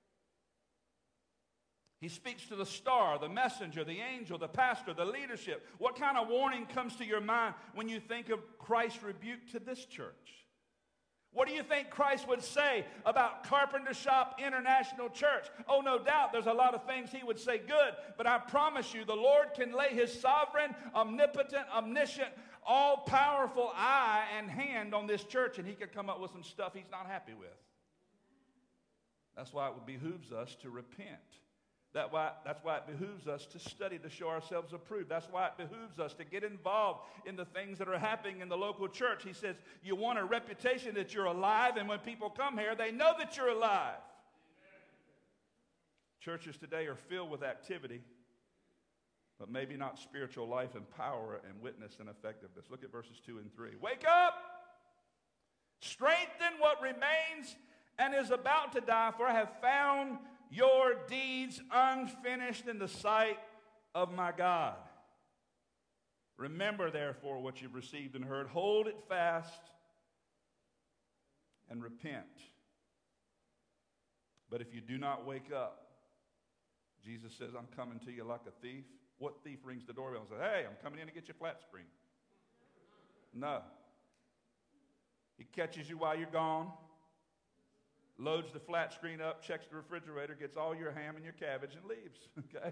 Speaker 6: He speaks to the star, the messenger, the angel, the pastor, the leadership. What kind of warning comes to your mind when you think of Christ's rebuke to this church? What do you think Christ would say about Carpenter Shop International Church? Oh, no doubt there's a lot of things he would say good, but I promise you the Lord can lay his sovereign, omnipotent, omniscient, all-powerful eye and hand on this church, and he could come up with some stuff he's not happy with. That's why it behooves us to repent. That's why it behooves us to study to show ourselves approved. That's why it behooves us to get involved in the things that are happening in the local church. He says, you want a reputation that you're alive, and when people come here, they know that you're alive. Amen. Churches today are filled with activity, but maybe not spiritual life and power and witness and effectiveness. Look at verses 2 and 3. Wake up! Strengthen what remains and is about to die, for I have found your deeds unfinished in the sight of my God. Remember, therefore, what you've received and heard. Hold it fast and repent. But if you do not wake up, Jesus says, I'm coming to you like a thief. What thief rings the doorbell and says, hey, I'm coming in to get your flat screen? No. He catches you while you're gone, loads the flat screen up, checks the refrigerator, gets all your ham and your cabbage, and leaves, okay?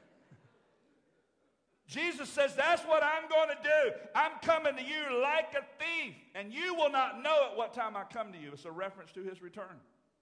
Speaker 6: Jesus says, that's what I'm going to do. I'm coming to you like a thief, and you will not know at what time I come to you. It's a reference to his return.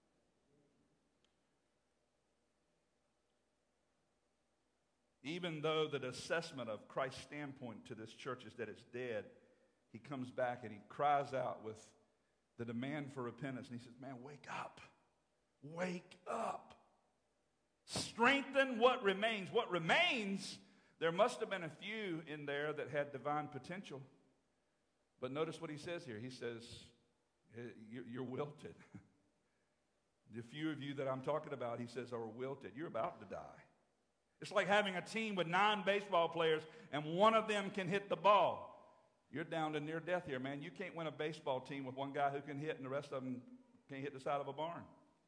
Speaker 6: Even though the assessment of Christ's standpoint to this church is that it's dead, he comes back and he cries out with the demand for repentance. And he says, man, wake up. Wake up. Strengthen what remains. What remains, there must have been a few in there that had divine potential. But notice what he says here. He says, you're wilted. The few of you that I'm talking about, he says, are wilted. You're about to die. It's like having a team with 9 baseball players and one of them can hit the ball. You're down to near death here, man. You can't win a baseball team with one guy who can hit and the rest of them can't hit the side of a barn.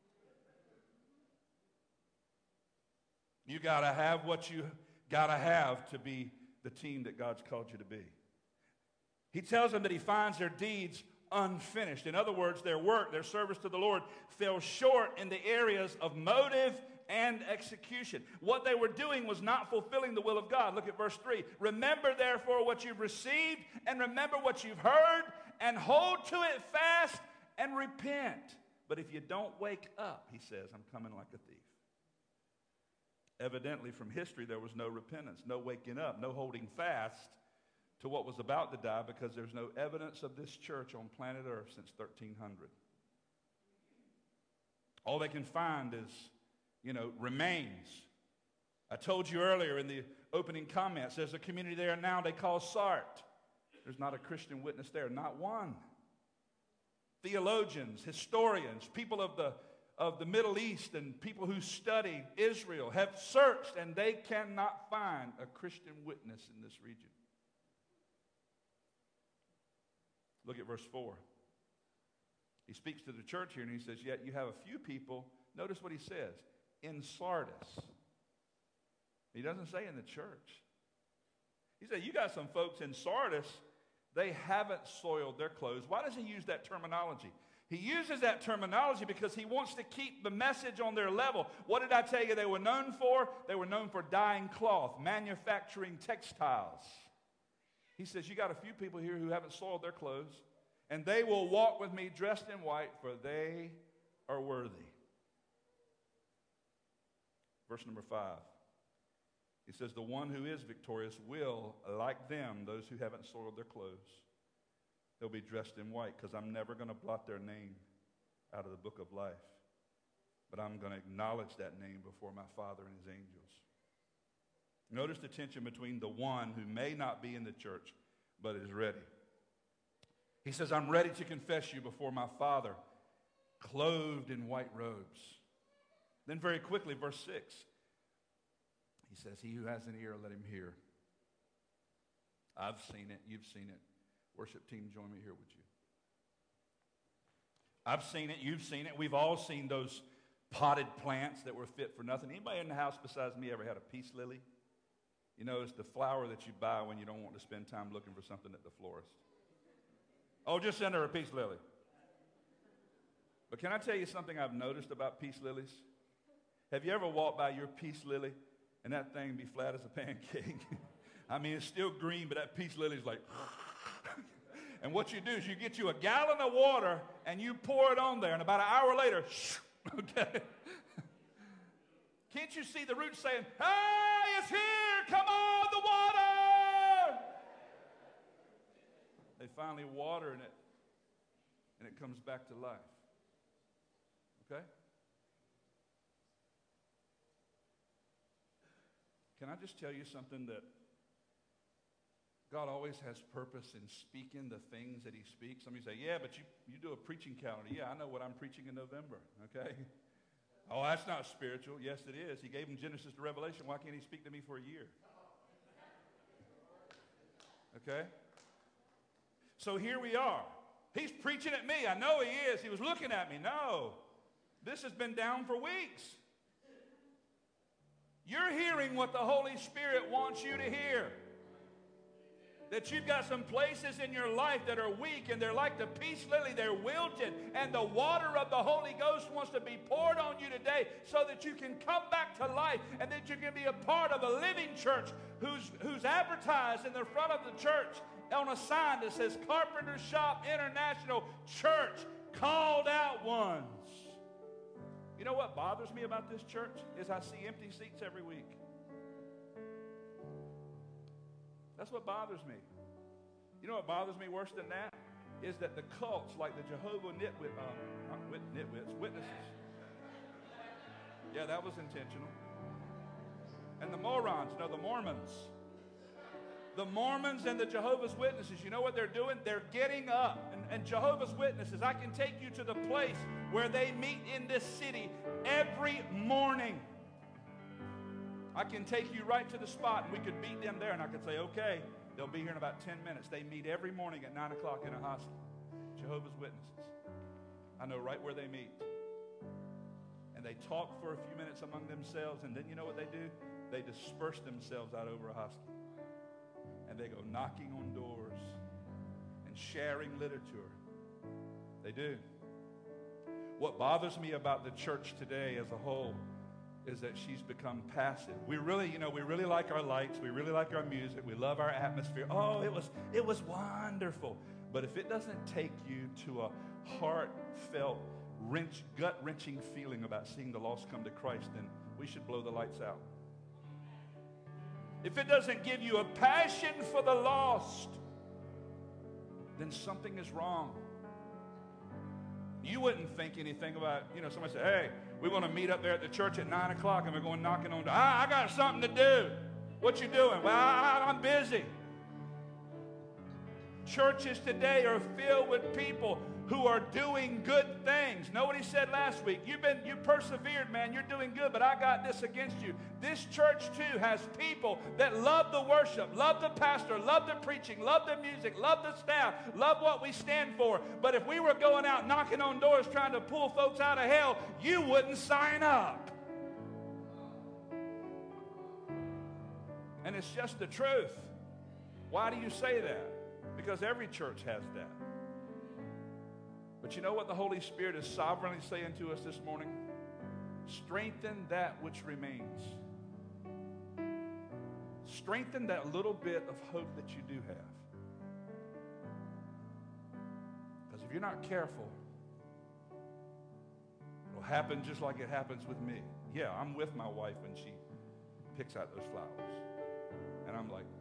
Speaker 6: You got to have what you got to have to be the team that God's called you to be. He tells them that he finds their deeds unfinished. In other words, their work, their service to the Lord fell short in the areas of motive and execution. What they were doing was not fulfilling the will of God. Look at verse 3. Remember, therefore, what you've received, and remember what you've heard, and hold to it fast, and repent. But if you don't wake up, he says, I'm coming like a thief. Evidently, from history, there was no repentance, no waking up, no holding fast to what was about to die, because there's no evidence of this church on planet Earth since 1300. All they can find is, remains. I told you earlier in the opening comments, there's a community there now they call Sartre. There's not a Christian witness there, not one. Theologians, historians, people of the Middle East and people who study Israel have searched, and they cannot find a Christian witness in this region. Look at verse 4. He speaks to the church here and he says, yet you have a few people, notice what he says, in Sardis. He doesn't say in the church. He said, you got some folks in Sardis, they haven't soiled their clothes. Why does he use that terminology? He uses that terminology because he wants to keep the message on their level. What did I tell you they were known for? They were known for dyeing cloth, manufacturing textiles. He says, you got a few people here who haven't soiled their clothes, and they will walk with me dressed in white, for they are worthy. Verse number 5. He says, the one who is victorious will, like them, those who haven't soiled their clothes, they'll be dressed in white, because I'm never going to blot their name out of the book of life. But I'm going to acknowledge that name before my Father and his angels. Notice the tension between the one who may not be in the church, but is ready. He says, I'm ready to confess you before my Father, clothed in white robes. Then very quickly, verse 6, he says, he who has an ear, let him hear. I've seen it. You've seen it. Worship team, join me here, would you? I've seen it. You've seen it. We've all seen those potted plants that were fit for nothing. Anybody in the house besides me ever had a peace lily? You know, it's the flower that you buy when you don't want to spend time looking for something at the florist. Oh, just send her a peace lily. But can I tell you something I've noticed about peace lilies? Have you ever walked by your peace lily and that thing be flat as a pancake? I mean, it's still green, but that peace lily's like... And what you do is you get you a gallon of water and you pour it on there, and about an hour later, okay? Can't you see the roots saying, hey, it's here, come on, the water! They finally water in it, and it comes back to life. Okay? Can I just tell you something that God always has purpose in speaking the things that he speaks? Some of you say, yeah, but you do a preaching calendar. Yeah, I know what I'm preaching in November, okay? Oh, that's not spiritual. Yes, it is. He gave him Genesis to Revelation. Why can't he speak to me for a year? Okay? So here we are. He's preaching at me. I know he is. He was looking at me. No. This has been down for weeks. You're hearing what the Holy Spirit wants you to hear. That you've got some places in your life that are weak, and they're like the peace lily, they're wilted, and the water of the Holy Ghost wants to be poured on you today so that you can come back to life, and that you can be a part of a living church who's advertised in the front of the church on a sign that says Carpenter Shop International Church, called out ones. You know what bothers me about this church is I see empty seats every week. That's what bothers me. You know what bothers me worse than that? Is that the cults like the Jehovah's Witnesses. Yeah, that was intentional. And the morons, the Mormons. The Mormons and the Jehovah's Witnesses, you know what they're doing? They're getting up. And Jehovah's Witnesses, I can take you to the place where they meet in this city every morning. I can take you right to the spot, and we could meet them there, and I could say, okay, they'll be here in about 10 minutes. They meet every morning at 9 o'clock in a hostel. Jehovah's Witnesses. I know right where they meet. And they talk for a few minutes among themselves, and then you know what they do? They disperse themselves out over a hostel. And they go knocking on doors and sharing literature. They do. What bothers me about the church today as a whole is that she's become passive. We really like our lights. We really like our music. We love our atmosphere. Oh, it was wonderful. But if it doesn't take you to a heartfelt, gut-wrenching feeling about seeing the lost come to Christ, then we should blow the lights out. If it doesn't give you a passion for the lost, then something is wrong. You wouldn't think anything about, somebody say, hey, we want to meet up there at the church at 9 o'clock and we're going knocking on doors. I got something to do. What you doing? Well, I'm busy. Churches today are filled with people who are doing good things. Know what he said last week? You persevered, man. You're doing good, but I got this against you. This church, too, has people that love the worship, love the pastor, love the preaching, love the music, love the staff, love what we stand for. But if we were going out knocking on doors trying to pull folks out of hell, you wouldn't sign up. And it's just the truth. Why do you say that? Because every church has that. But But you know what the Holy Spirit is sovereignly saying to us this morning? Strengthen that which remains. Strengthen that little bit of hope that you do have. Because if you're not careful, it'll happen just like it happens with me. Yeah, I'm with my wife when she picks out those flowers. And I'm like,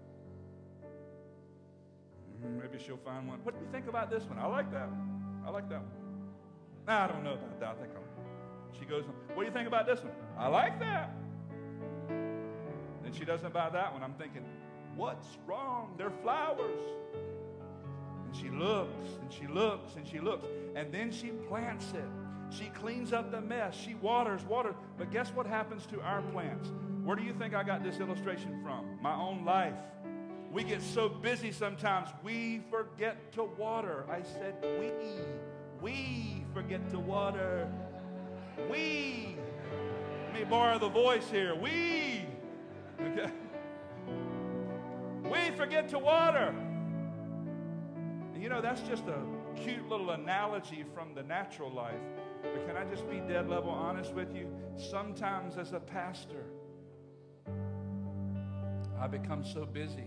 Speaker 6: maybe she'll find one. What do you think about this one? I like that one. I like that one. Nah, I don't know about that. I think she goes, what do you think about this one? I like that. Then she doesn't buy that one. I'm thinking, what's wrong? They're flowers. And she looks, and she looks, and she looks. And then she plants it. She cleans up the mess. She waters. But guess what happens to our plants? Where do you think I got this illustration from? My own life. We get so busy sometimes, we forget to water. I said we forget to water. We. Let me borrow the voice here. We. Okay. We forget to water. And you know, that's just a cute little analogy from the natural life. But can I just be dead level honest with you? Sometimes as a pastor, I become so busy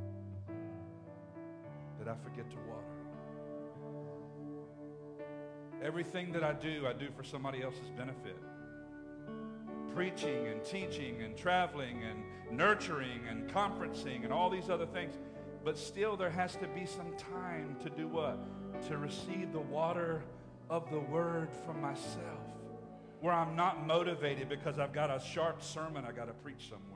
Speaker 6: that I forget to water. Everything that I do for somebody else's benefit. Preaching and teaching and traveling and nurturing and conferencing and all these other things. But still there has to be some time to do what? To receive the water of the word from myself. Where I'm not motivated because I've got a sharp sermon I got to preach somewhere.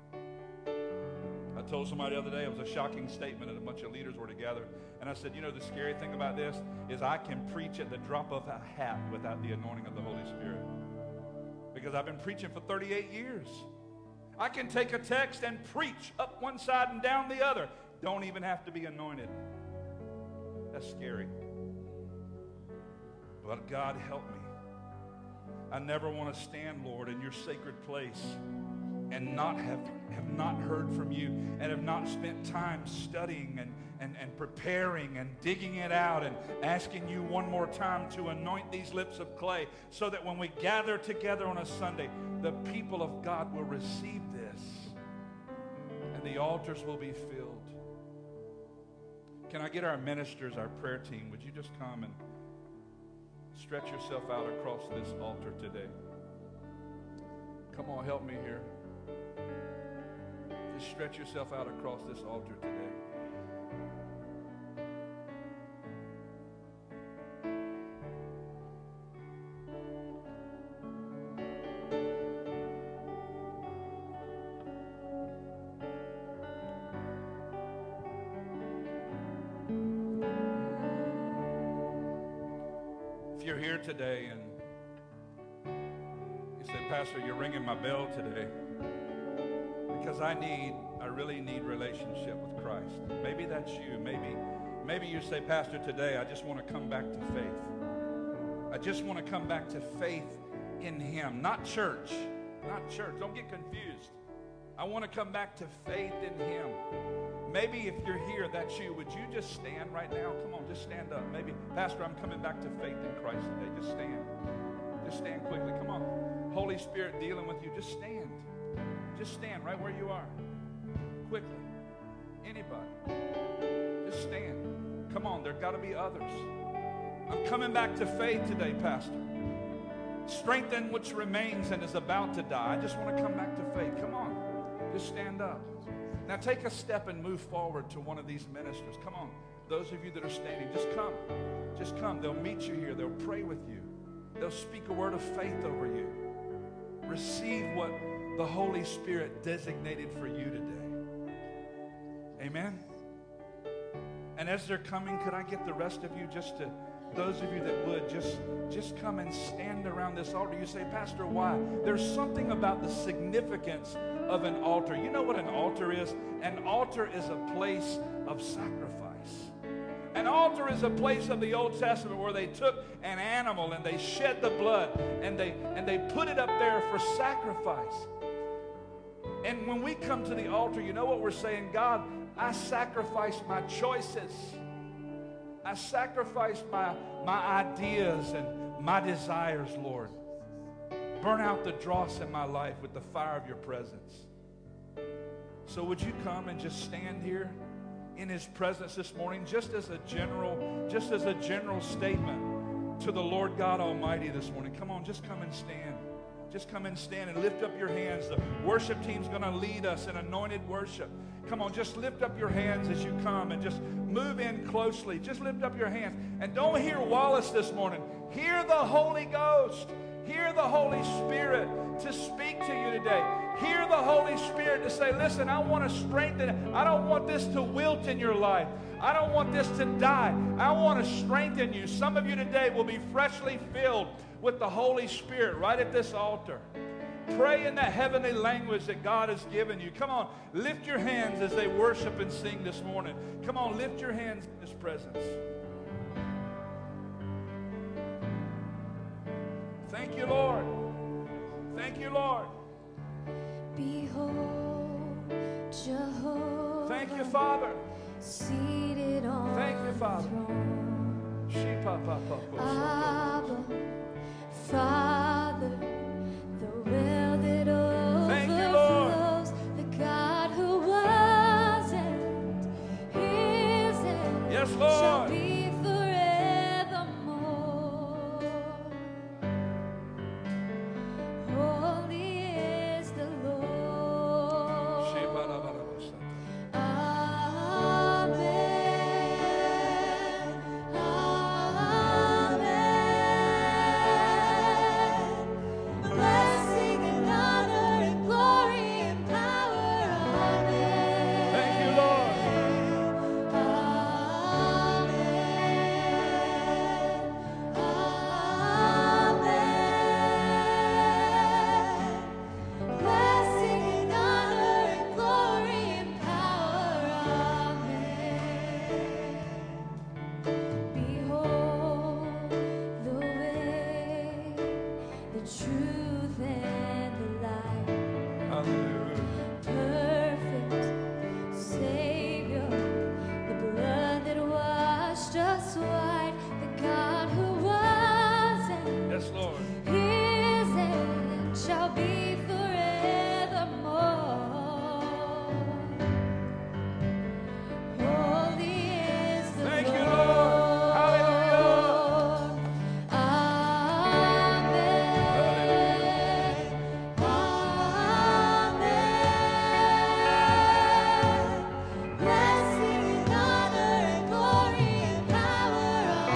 Speaker 6: I told somebody the other day, it was a shocking statement, and a bunch of leaders were together. And I said, you know, the scary thing about this is I can preach at the drop of a hat without the anointing of the Holy Spirit. Because I've been preaching for 38 years. I can take a text and preach up one side and down the other. Don't even have to be anointed. That's scary. But God, help me. I never want to stand, Lord, in your sacred place and not have not heard from you and have not spent time studying and preparing and digging it out and asking you one more time to anoint these lips of clay so that when we gather together on a Sunday, the people of God will receive this and the altars will be filled. Can I get our ministers, our prayer team, would you just come and stretch yourself out across this altar today? Come on, help me here. Just stretch yourself out across this altar today. If you're here today and you say, Pastor, you're ringing my bell today, because I really need relationship with Christ. Maybe that's you. Maybe you say, Pastor, today I just want to come back to faith. I just want to come back to faith in Him. Not church. Not church. Don't get confused. I want to come back to faith in Him. Maybe if you're here, that's you. Would you just stand right now? Come on, just stand up. Maybe, Pastor, I'm coming back to faith in Christ today. Just stand. Just stand quickly. Come on. Holy Spirit dealing with you. Just stand. Just stand right where you are. Quickly. Anybody. Just stand. Come on, there's got to be others. I'm coming back to faith today, Pastor. Strengthen which remains and is about to die. I just want to come back to faith. Come on. Just stand up. Now take a step and move forward to one of these ministers. Come on. Those of you that are standing, just come. Just come. They'll meet you here. They'll pray with you. They'll speak a word of faith over you. Receive what the Holy Spirit designated for you today. Amen. And as they're coming, could I get the rest of you just to, those of you that would, just come and stand around this altar. You say, Pastor, why? There's something about the significance of an altar. You know what an altar is? An altar is a place of sacrifice. An altar is a place of the Old Testament where they took an animal and they shed the blood and they put it up there for sacrifice. And when we come to the altar, you know what we're saying? God, I sacrifice my choices. I sacrifice my ideas and my desires, Lord. Burn out the dross in my life with the fire of your presence. So would you come and just stand here in his presence this morning, just as a general statement to the Lord God Almighty this morning. Come on, just come and stand. Just come and stand and lift up your hands. The worship team's going to lead us in anointed worship. Come on, just lift up your hands as you come and just move in closely. Just lift up your hands. And don't hear Wallace this morning. Hear the Holy Ghost. Hear the Holy Spirit to speak to you today. Hear the Holy Spirit to say, listen, I want to strengthen it. I don't want this to wilt in your life. I don't want this to die. I want to strengthen you. Some of you today will be freshly filled with the Holy Spirit right at this altar. Pray in that heavenly language that God has given you. Come on, lift your hands as they worship and sing this morning. Come on, lift your hands in His presence. Thank you, Lord. Thank you, Lord.
Speaker 1: Behold, Jehovah.
Speaker 6: Thank you, Father.
Speaker 1: Seated on
Speaker 6: Thank you, Father.
Speaker 1: the throne.
Speaker 6: Abba,
Speaker 1: Abba, Father, the well that overflows.
Speaker 6: Thank you, Lord.
Speaker 1: The God who was and is and
Speaker 6: Yes,
Speaker 1: shall
Speaker 6: Lord.
Speaker 1: be forevermore. Holy is the Lord. Amen. Amen. Blessing and honor and glory and power. Amen.
Speaker 6: Thank you, Lord.
Speaker 1: Amen. Blessing and honor and glory and power. Amen. Behold the way, the truth and the light.
Speaker 6: Hallelujah.
Speaker 1: Perfect Savior, the blood that washed us white, the God who was and
Speaker 6: Yes, Lord.
Speaker 1: is and shall be forevermore. Holy is the
Speaker 6: Thank you,
Speaker 1: Lord.
Speaker 6: Lord. Hallelujah.
Speaker 1: Amen. Amen. Blessing and honor and glory and power.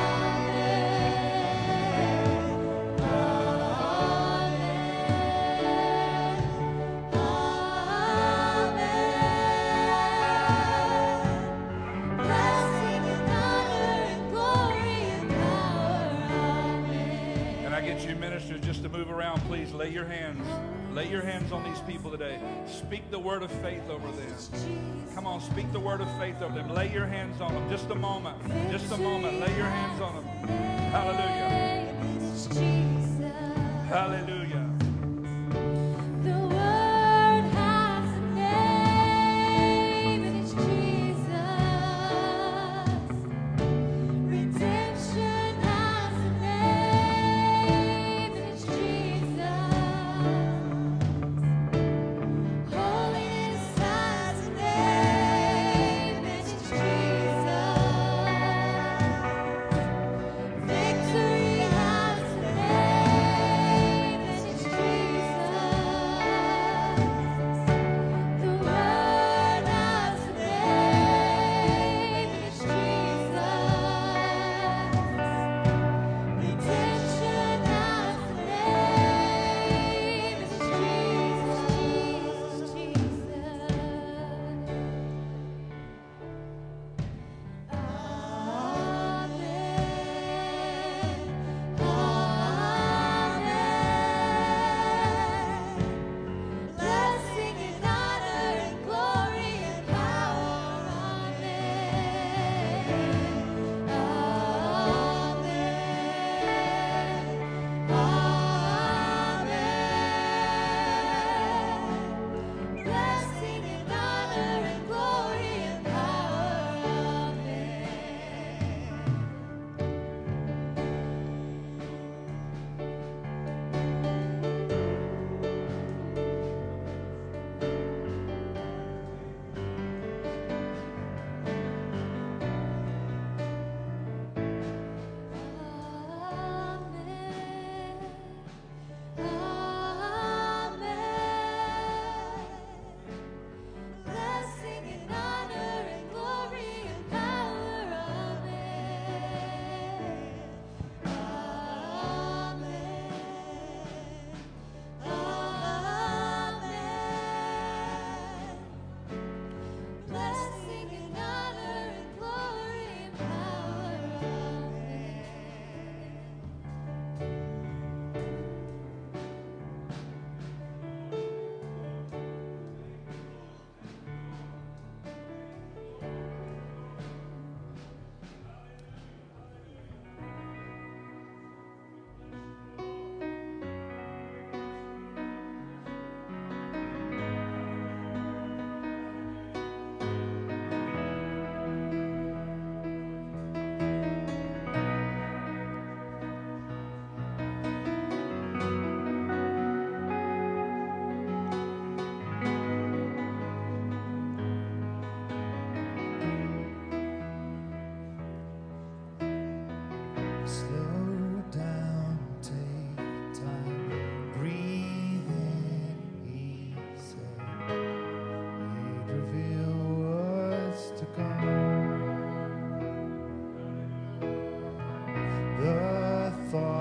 Speaker 1: Amen. Blessing and honor and glory and power. Amen.
Speaker 6: Can I get you ministers just to move around, please? Lay your hands. Lay your hands on these people today. Speak the word of faith over them. Come on, speak the word of faith over them. Lay your hands on them. Just a moment. Just a moment. Lay your hands on them. Hallelujah.
Speaker 1: It's Jesus.
Speaker 6: Hallelujah.
Speaker 1: The word has a name, and it's Jesus. Redemption has a name, and it's Jesus. Holiness has a name, and it's Jesus. Victory has a name, and it's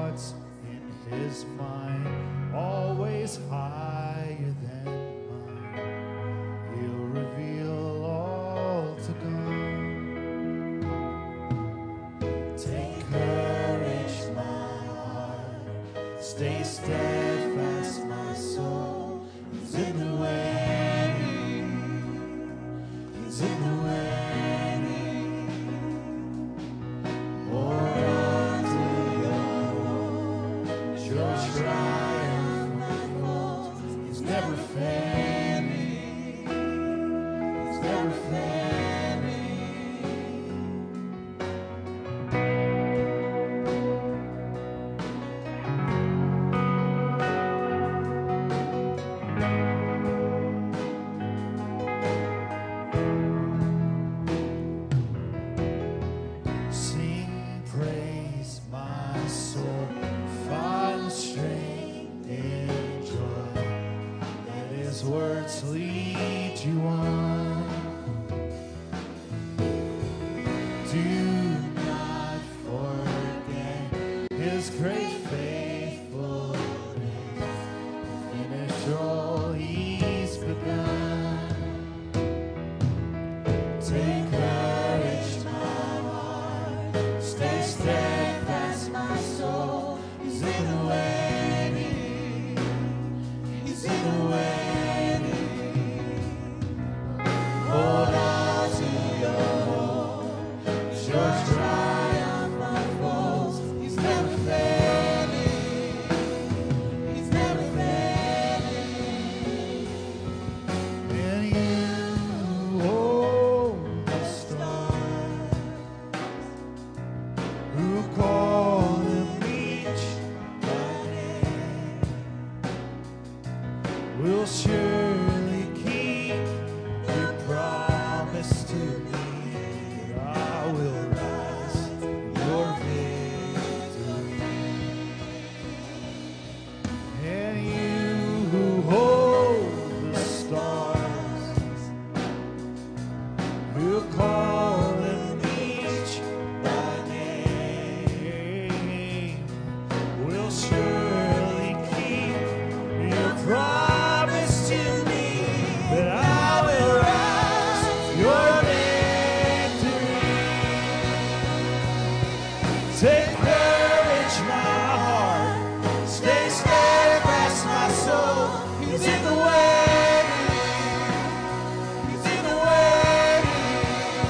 Speaker 2: what's in his mind, always higher than mine. He'll reveal all to come. Take courage, my heart. Stay steadfast, my soul. He's in the waiting. He's in the waiting. Hold on to your hope. Your triumph, my foes. He's never failing. He's never failing. Sing praise, my soul, find strength in joy. Let his words lead you on. Do not forget his great faithfulness. Finish all he's begun. Take courage, my heart. Stay steadfast, my soul. He's in the waiting. He's in the waiting. Hold on to your hope. Your triumph, my foes. He's never failing. He's never failing. And you hold the stars, who call them each by name, will surely keep your promise to me. I will rise in your victory. And you who hold the stars, we'll call them each by name. We'll surely keep your promise to me, that I will rise your victory. Take courage, my heart. Stay steadfast, my soul. He's in the waiting. He's in the waiting.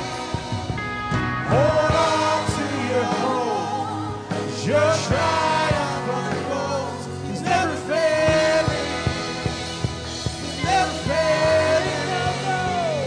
Speaker 2: Hold on to your hope. Your triumph unfolds. He's never failing. He's never failing. No, no.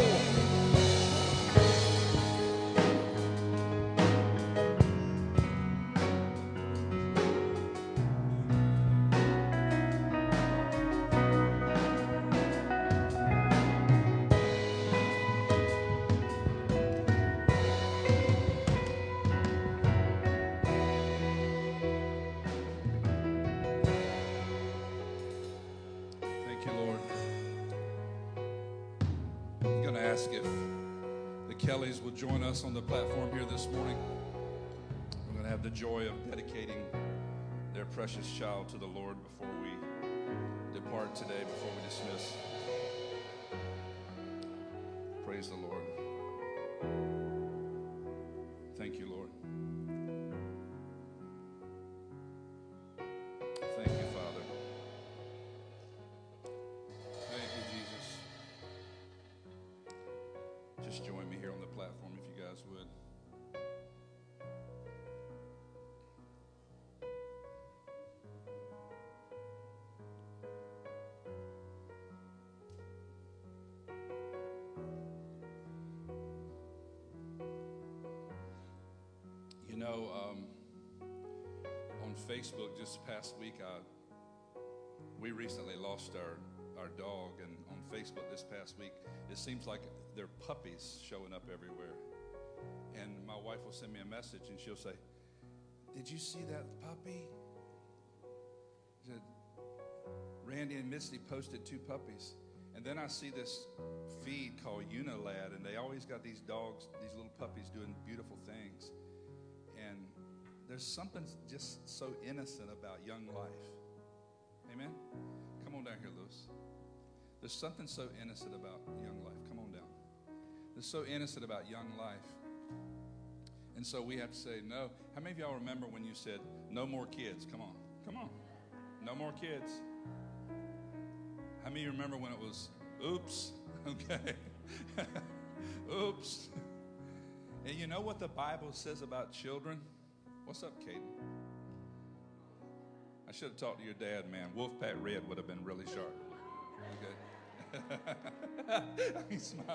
Speaker 6: Thank you, Lord. I'm going to ask if the Kellys will join us on the platform here this morning. We're going to have the joy of dedicating their precious child to the Lord before we depart today, before we dismiss. Praise the Lord. Thank you, Lord. Thank you, Father. Thank you, Jesus. Just join me here on the platform if you guys would. You know, on Facebook just past week, we recently lost our dog, and on Facebook this past week, it seems like there are puppies showing up everywhere. And my wife will send me a message, and she'll say, "Did you see that puppy?" She said, "Randy and Misty posted 2 puppies." And then I see this feed called Unilad, and they always got these dogs, these little puppies doing beautiful things. And there's something just so innocent about young life. Amen? Come on down here, Lewis. There's something so innocent about young life. Come on down. There's so innocent about young life. And so we have to say no. How many of y'all remember when you said, no more kids? Come on. Come on. No more kids. How many of you remember when it was, oops? Okay. Oops. And you know what the Bible says about children? What's up, Caden? I should have talked to your dad, man. Wolfpack Red would have been really sharp. Okay. He smiled.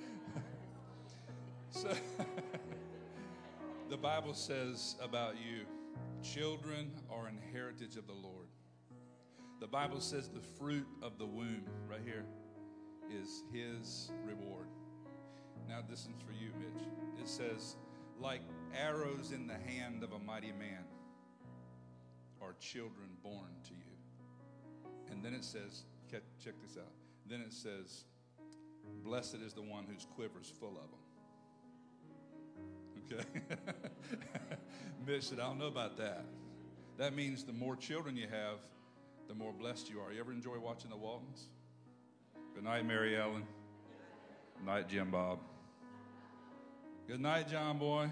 Speaker 6: So, the Bible says about you, children are an heritage of the Lord. The Bible says the fruit of the womb, right here, is his reward. Now, this is for you, Mitch. It says, like arrows in the hand of a mighty man are children born to you. And then it says, check this out. Then it says, blessed is the one whose quiver's full of them. Okay? Mitch said, I don't know about that. That means the more children you have, the more blessed you are. You ever enjoy watching the Waltons? Good night, Mary Ellen. Good night, Jim Bob. Good night, John Boy.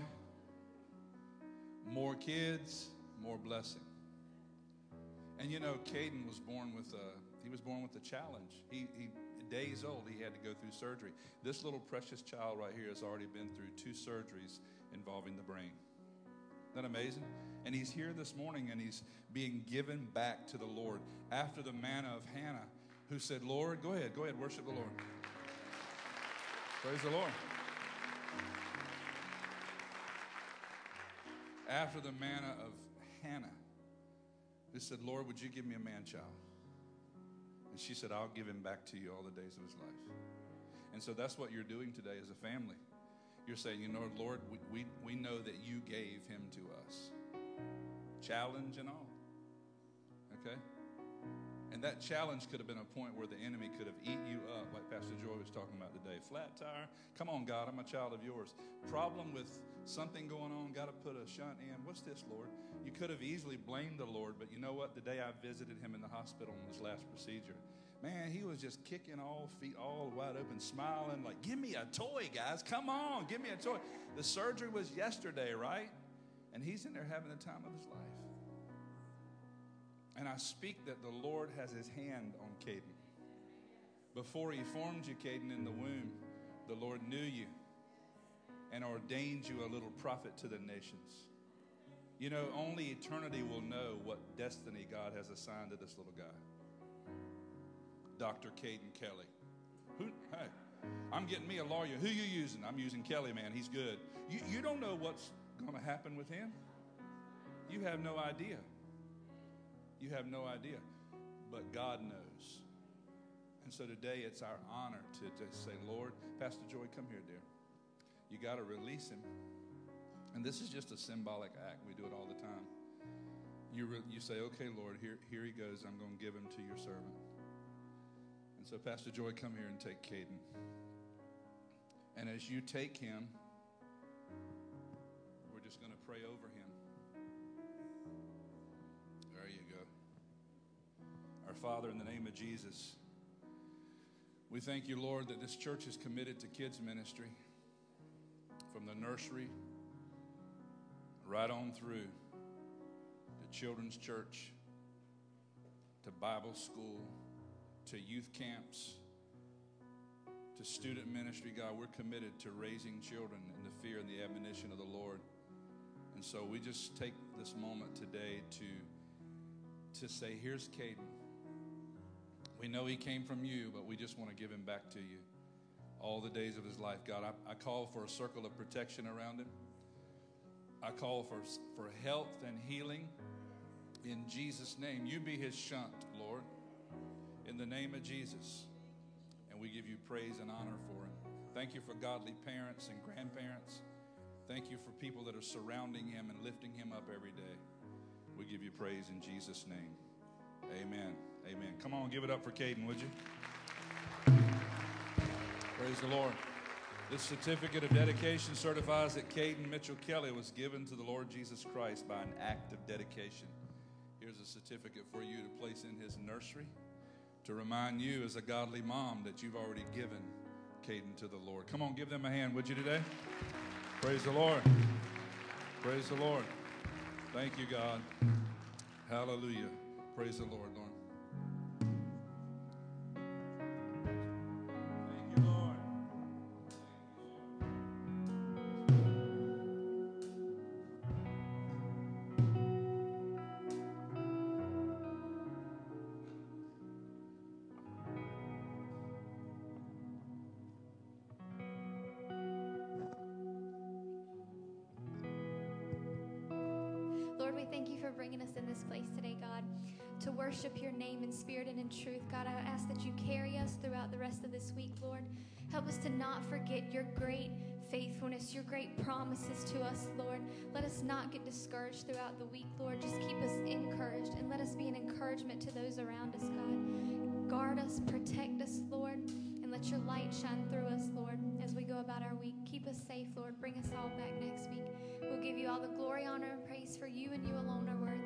Speaker 6: More kids, more blessing. And you know, Caden was born with a challenge. He days old, he had to go through surgery. This little precious child right here has already been through 2 surgeries involving the brain. Isn't that amazing? And he's here this morning and he's being given back to the Lord after the manna of Hannah, who said, Lord, go ahead, worship the Lord. Praise the Lord. After the manna of Hannah, who said, Lord, would you give me a man-child? And she said, I'll give him back to you all the days of his life. And so that's what you're doing today as a family. You're saying, you know, Lord, we know that you gave him to us. Challenge and all. Okay? And that challenge could have been a point where the enemy could have eaten you up, like Pastor Joy was talking about today. Flat tire. Come on, God, I'm a child of yours. Problem with something going on, got to put a shunt in. What's this, Lord? You could have easily blamed the Lord, but you know what? The day I visited him in the hospital on his last procedure, man, he was just kicking all feet all wide open, smiling like, give me a toy, guys. Come on, give me a toy. The surgery was yesterday, right? And he's in there having the time of his life. And I speak that the Lord has his hand on Caden. Before he formed you, Caden, in the womb, the Lord knew you and ordained you a little prophet to the nations. You know, only eternity will know what destiny God has assigned to this little guy. Dr. Caden Kelly. Hey, I'm getting me a lawyer. Who you using? I'm using Kelly, man. He's good. You don't know what's going to happen with him. You have no idea. You have no idea. But God knows. And so today it's our honor to say, Lord, Pastor Joy, come here, dear. You got to release him. And this is just a symbolic act. We do it all the time. You say, okay, Lord, here he goes. I'm going to give him to your servant. And so, Pastor Joy, come here and take Caden. And as you take him, we're just going to pray over him. There you go. Our Father, in the name of Jesus, we thank you, Lord, that this church is committed to kids ministry from the nursery right on through to children's church, to Bible school, to youth camps, to student ministry. God, we're committed to raising children in the fear and the admonition of the Lord. And so we just take this moment today to say, here's Caden. We know he came from you, but we just want to give him back to you all the days of his life. God, I call for a circle of protection around him. I call for health and healing in Jesus' name. You be his shunt, Lord, in the name of Jesus. And we give you praise and honor for him. Thank you for godly parents and grandparents. Thank you for people that are surrounding him and lifting him up every day. We give you praise in Jesus' name. Amen. Amen. Come on, give it up for Caden, would you? Praise the Lord. This certificate of dedication certifies that Caden Mitchell Kelly was given to the Lord Jesus Christ by an act of dedication. Here's a certificate for you to place in his nursery to remind you as a godly mom that you've already given Caden to the Lord. Come on, give them a hand, would you, today? Praise the Lord. Praise the Lord. Thank you, God. Hallelujah. Praise the Lord, Lord. Thank you, Lord.
Speaker 1: Lord, we thank you for bringing us in this place today, God, to worship your name in spirit and in truth. God, I ask that you carry us throughout the rest of this week, Lord. Help us to not forget your great faithfulness, your great promises to us, Lord. Let us not get discouraged throughout the week, Lord. Just keep us encouraged and let us be an encouragement to those around us, God. Guard us, protect us, Lord, and let your light shine through us, Lord, as we go about our week. Keep us safe, Lord. Bring us all back next week. We'll give you all the glory, honor, and praise, for you and you alone are worthy.